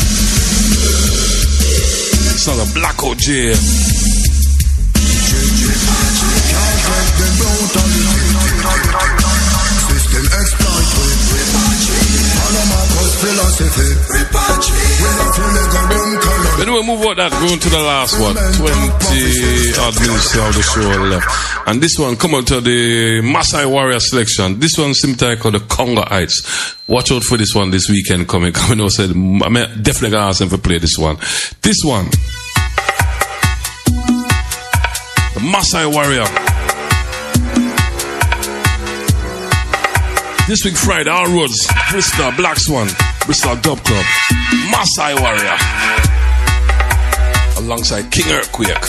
It's not a Blackout J. System exploit philosophy. Anyway, move out that, going to the last one. twenty odd minutes of the show left. And this one come out to the Maasai Warrior selection. This one simply called the Congo Heights. Watch out for this one this weekend coming. Coming out said, I'm definitely gonna ask him to play this one. This one. The Maasai Warrior. This week Friday, all roads, Bristol, Black Swan, Bristol Dub Club, Maasai Warrior, alongside King Earthquake.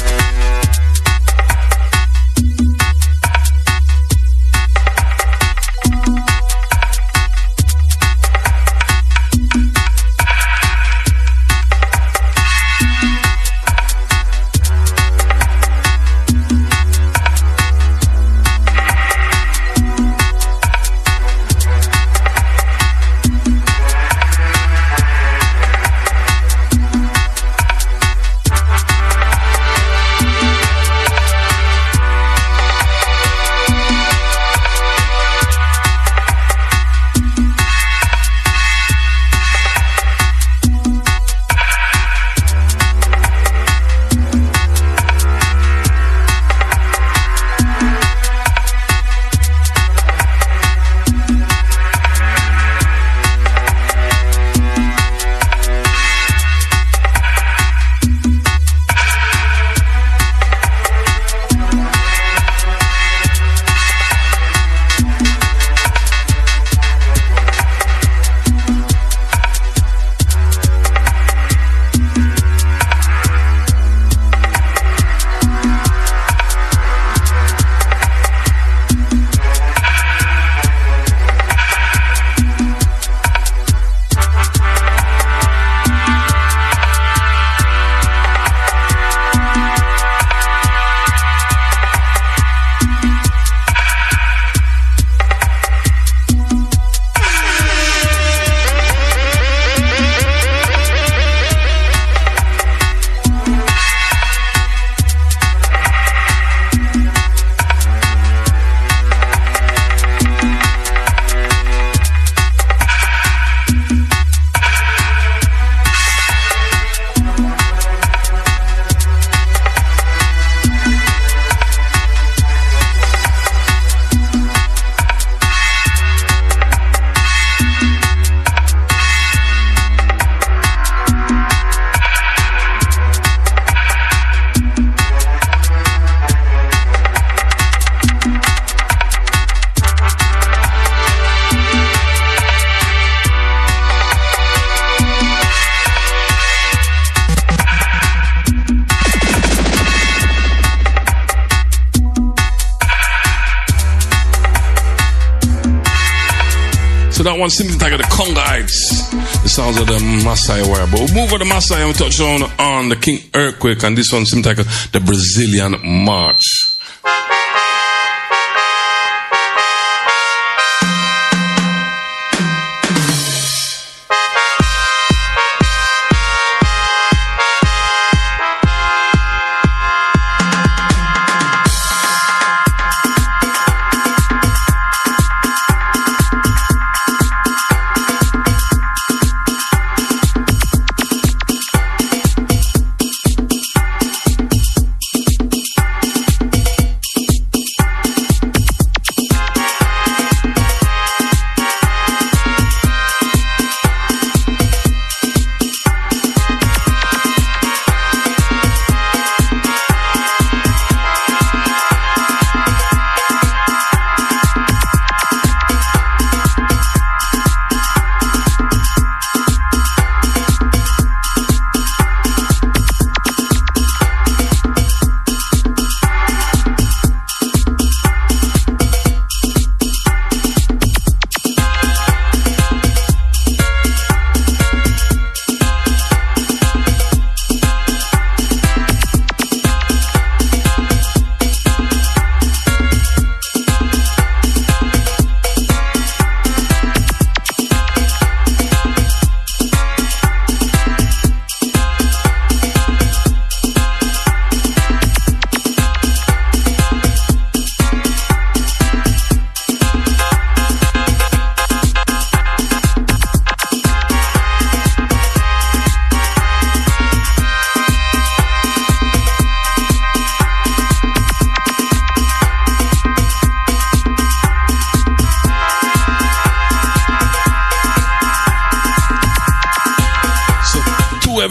That one simply like the Congo Heights. The sounds of the Maasai Warrior. But we'll move on the Maasai and we touch on, on the King Earthquake, and this one simply like the Brazilian March.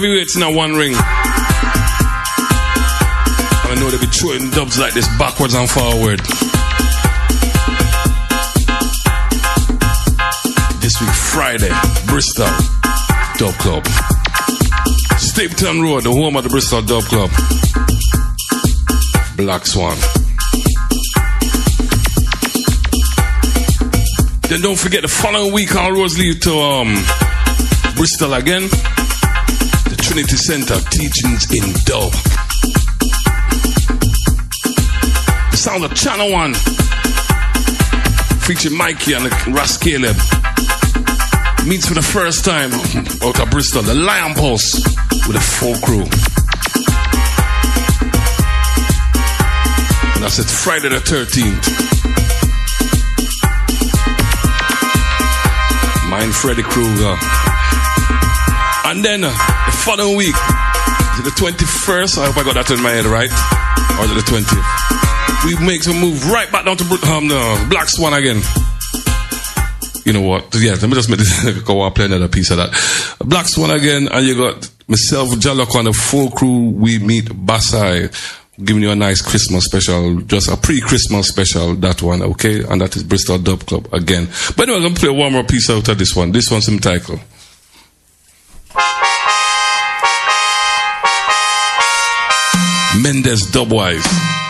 heavyweights in a one ring. And I know they'll be throwing dubs like this backwards and forward. This week, Friday, Bristol Dub Club. Stapleton Road, the home of the Bristol Dub Club. Black Swan. Then don't forget the following week all roads lead to um, Bristol again. The Trinity Center, Teachings in Dub. The sound of Channel One. Featuring Mikey and Ras Caleb. Meets for the first time out of Bristol, the Lion Pulse with a full crew. And that's it, Friday the thirteenth. Mine Freddy Krueger. And then uh, the following week, is it the twenty-first? I hope I got that in my head right. Or is it the twentieth? We make some move right back down to um, the Black Swan again. You know what? Yeah, let me just make this go on, play another piece of that. Black Swan again, and you got myself, Jalok, on the full crew. We meet Basai, giving you a nice Christmas special, just a pre-Christmas special, that one, okay? And that is Bristol Dub Club again. But anyway, I'm going to play one more piece out of this one. This one's entitled Mendes Dubwise.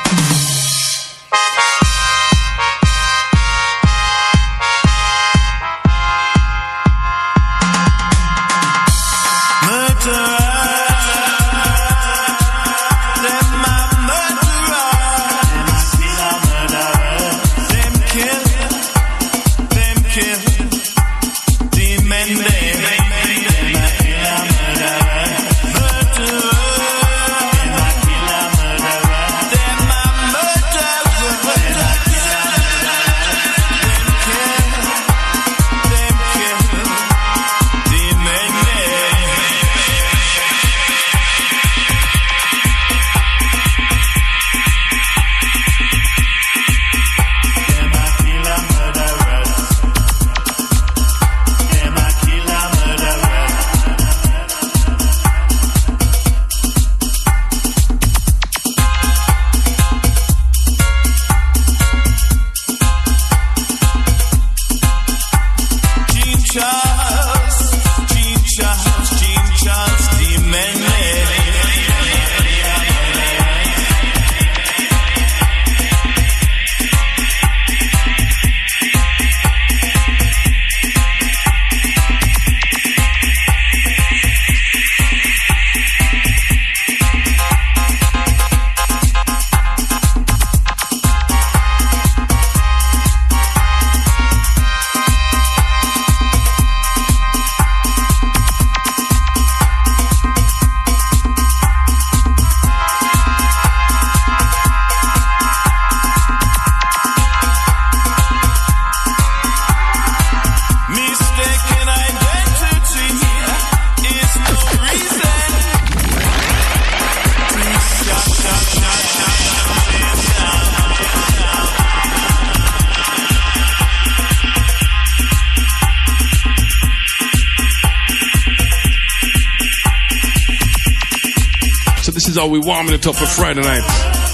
This is how we warming it up for Friday night.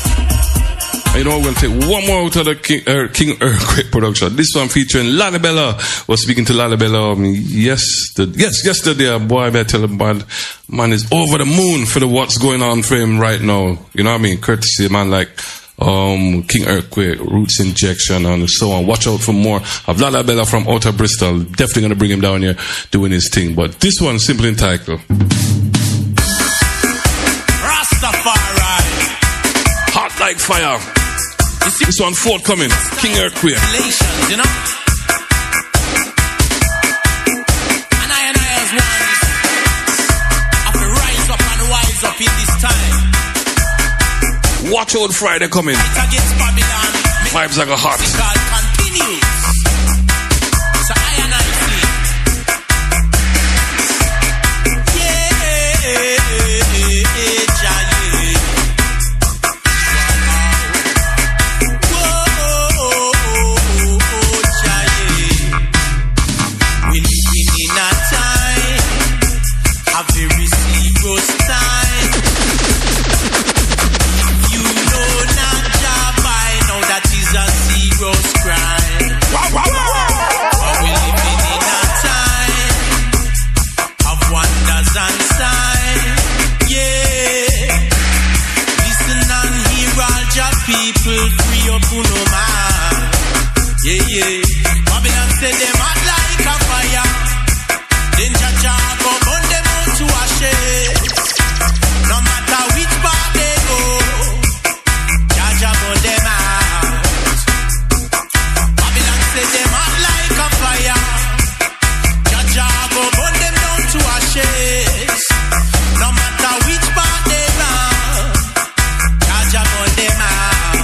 And you know, we're going to take one more out of the King, uh, King Earthquake production. This one featuring Lalibella. Was speaking to Lalibella um, yesterday. Yes, yesterday. Boy, I better tell him, man, man is over the moon for the what's going on for him right now. You know what I mean? Courtesy of man like um, King Earthquake, Roots Injection, and so on. Watch out for more of Lalibella from Outer Bristol. Definitely going to bring him down here doing his thing. But this one simply entitled Hot Like Fire. This one forthcoming. King Earthquake. You know? And I and I as one have to rise up and wise up in this time. Watch out, Friday coming. Vibes like a hot. Continues. So I and I see. yeah. Babylon say them hot like a fire. Then Jah Jah go burn them out to ashes. No matter which part they go, Jah Jah burn them out. Babylon say them hot like a fire. Jah Jah go burn them down to ashes. No matter which part they run, Jah Jah burn them out.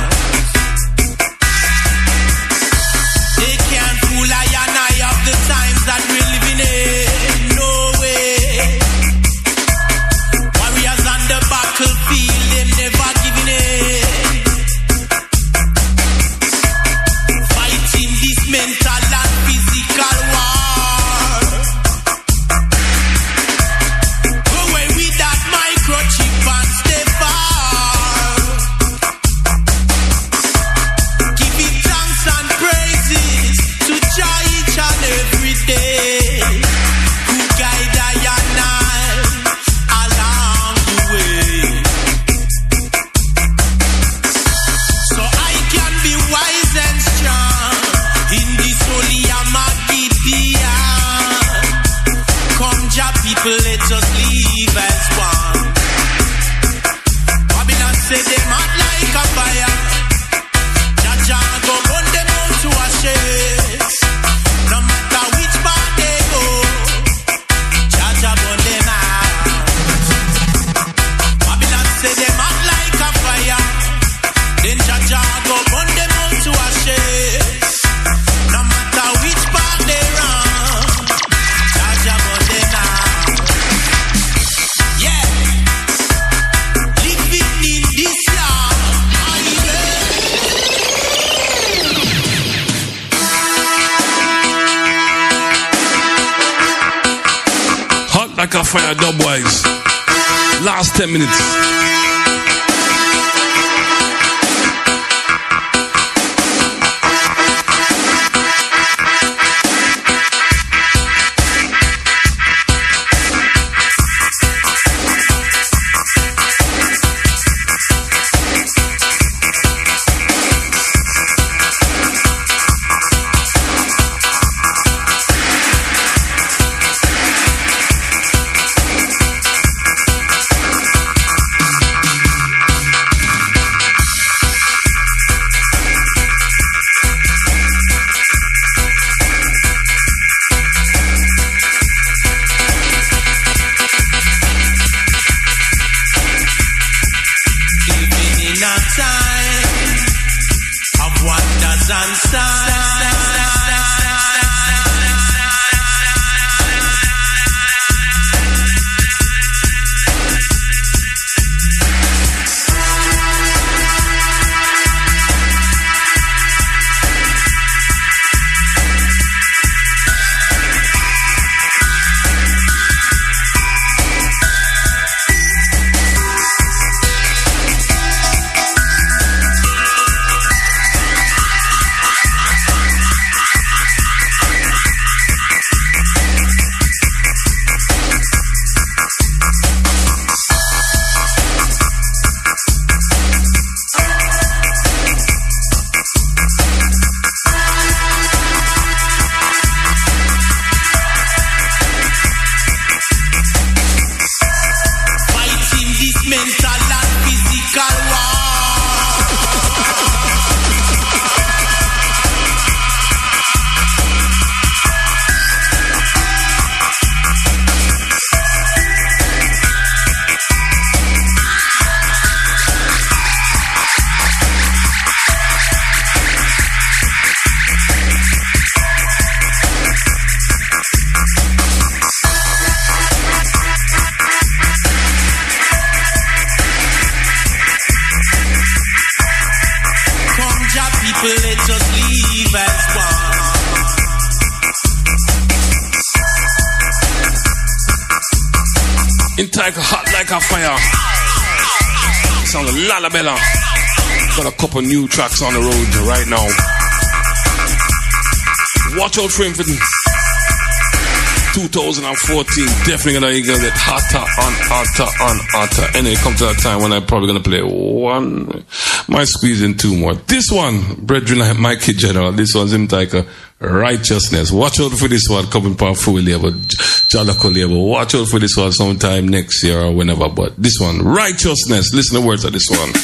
They can't fool I and I of the times that we're living in. No way. Warriors on the battlefield, them never giving in. Fighting this mental and physical war. Go away with that microchip and stay far. Give it thanks and praises to Jah each and every day, who guide I and I along the way, so I can be wise and strong in this holy Armageddon. Come Jah people, let us live as one. Babylon say them hot like a fire. Jah Jah go burn them out to ashes. No matter which part they go, Jah Jah burn them out. Babylon say them hot like a fire. Then Jah Jah go burn them out to ashes. No matter which part they run, Jah Jah burn them out. Yeah, living in this land, I Hot like a fire, Dubwise. Last ten minutes. living in a time of wonders and signs. Like hot like a fire. Sound a lalabella. Got a couple new tracks on the road right now. Watch out for him for twenty fourteen. Definitely gonna get hotter on hotter on hotter. And it comes to that time when I'm probably gonna play one Might squeeze in two more. This one, Brethren like Mikey General. This one's him like a Righteousness. Watch out for this one coming from full label, Jalaco label. Watch out for this one sometime next year or whenever. But this one, Righteousness. Listen to the words of this one.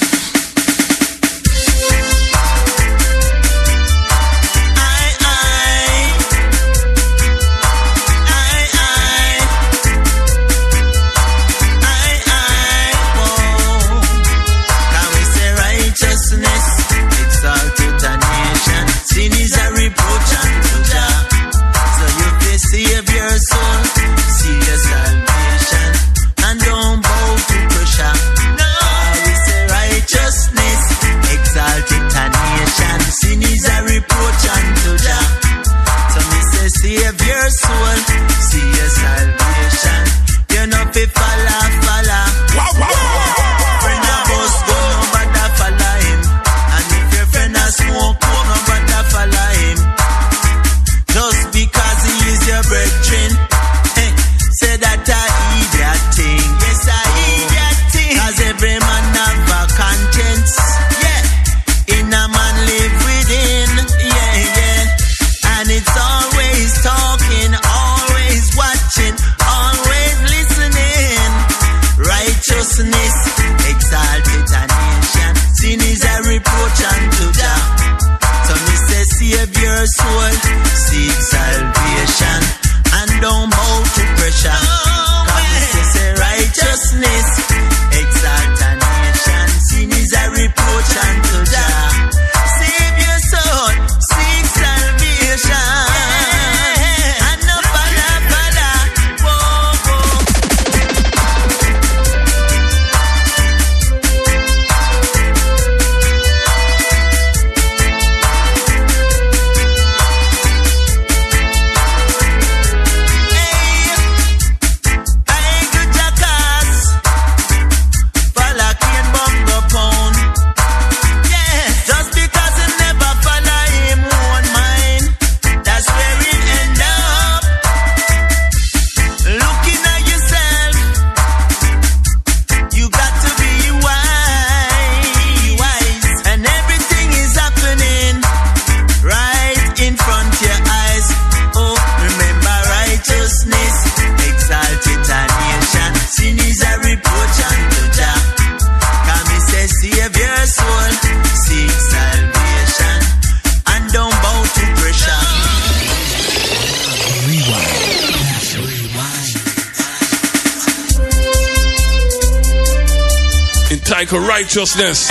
Righteousness.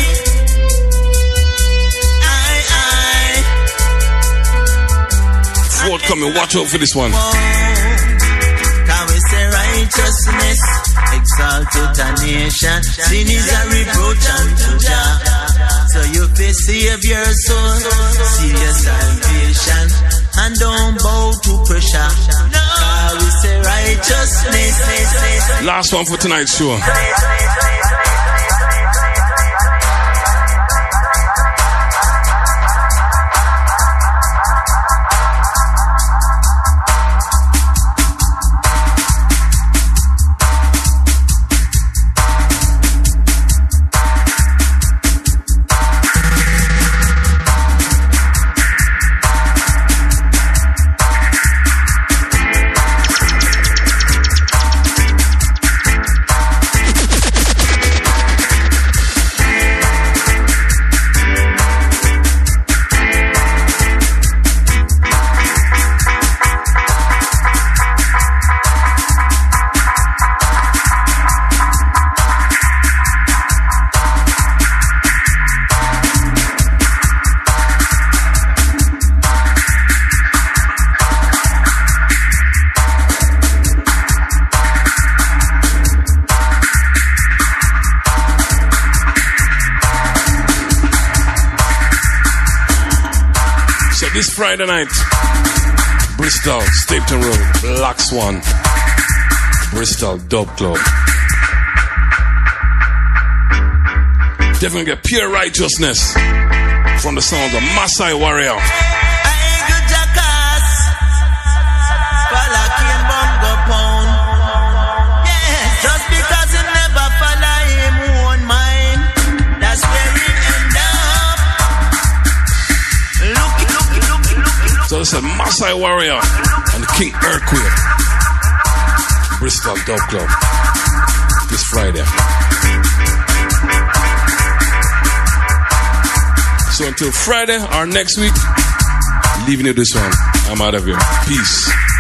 Forthcoming, watch out for this one. Can we say righteousness exalted a nation? Sin is a reproach unto Jah. So you face save your soul, see your salvation, and don't bow to pressure. Can we say righteousness? Last one for tonight's show. Friday night, Bristol, Stapleton Road, Black Swan, Bristol Dub Club. Definitely get pure righteousness from the sounds of Masai Warrior. Just because you never follow him, one mind, that's where it So I said Maasai Warrior and King Earthquake. Bristol Dub Club. This Friday. So until Friday or next week, leaving you this one. I'm out of here. Peace.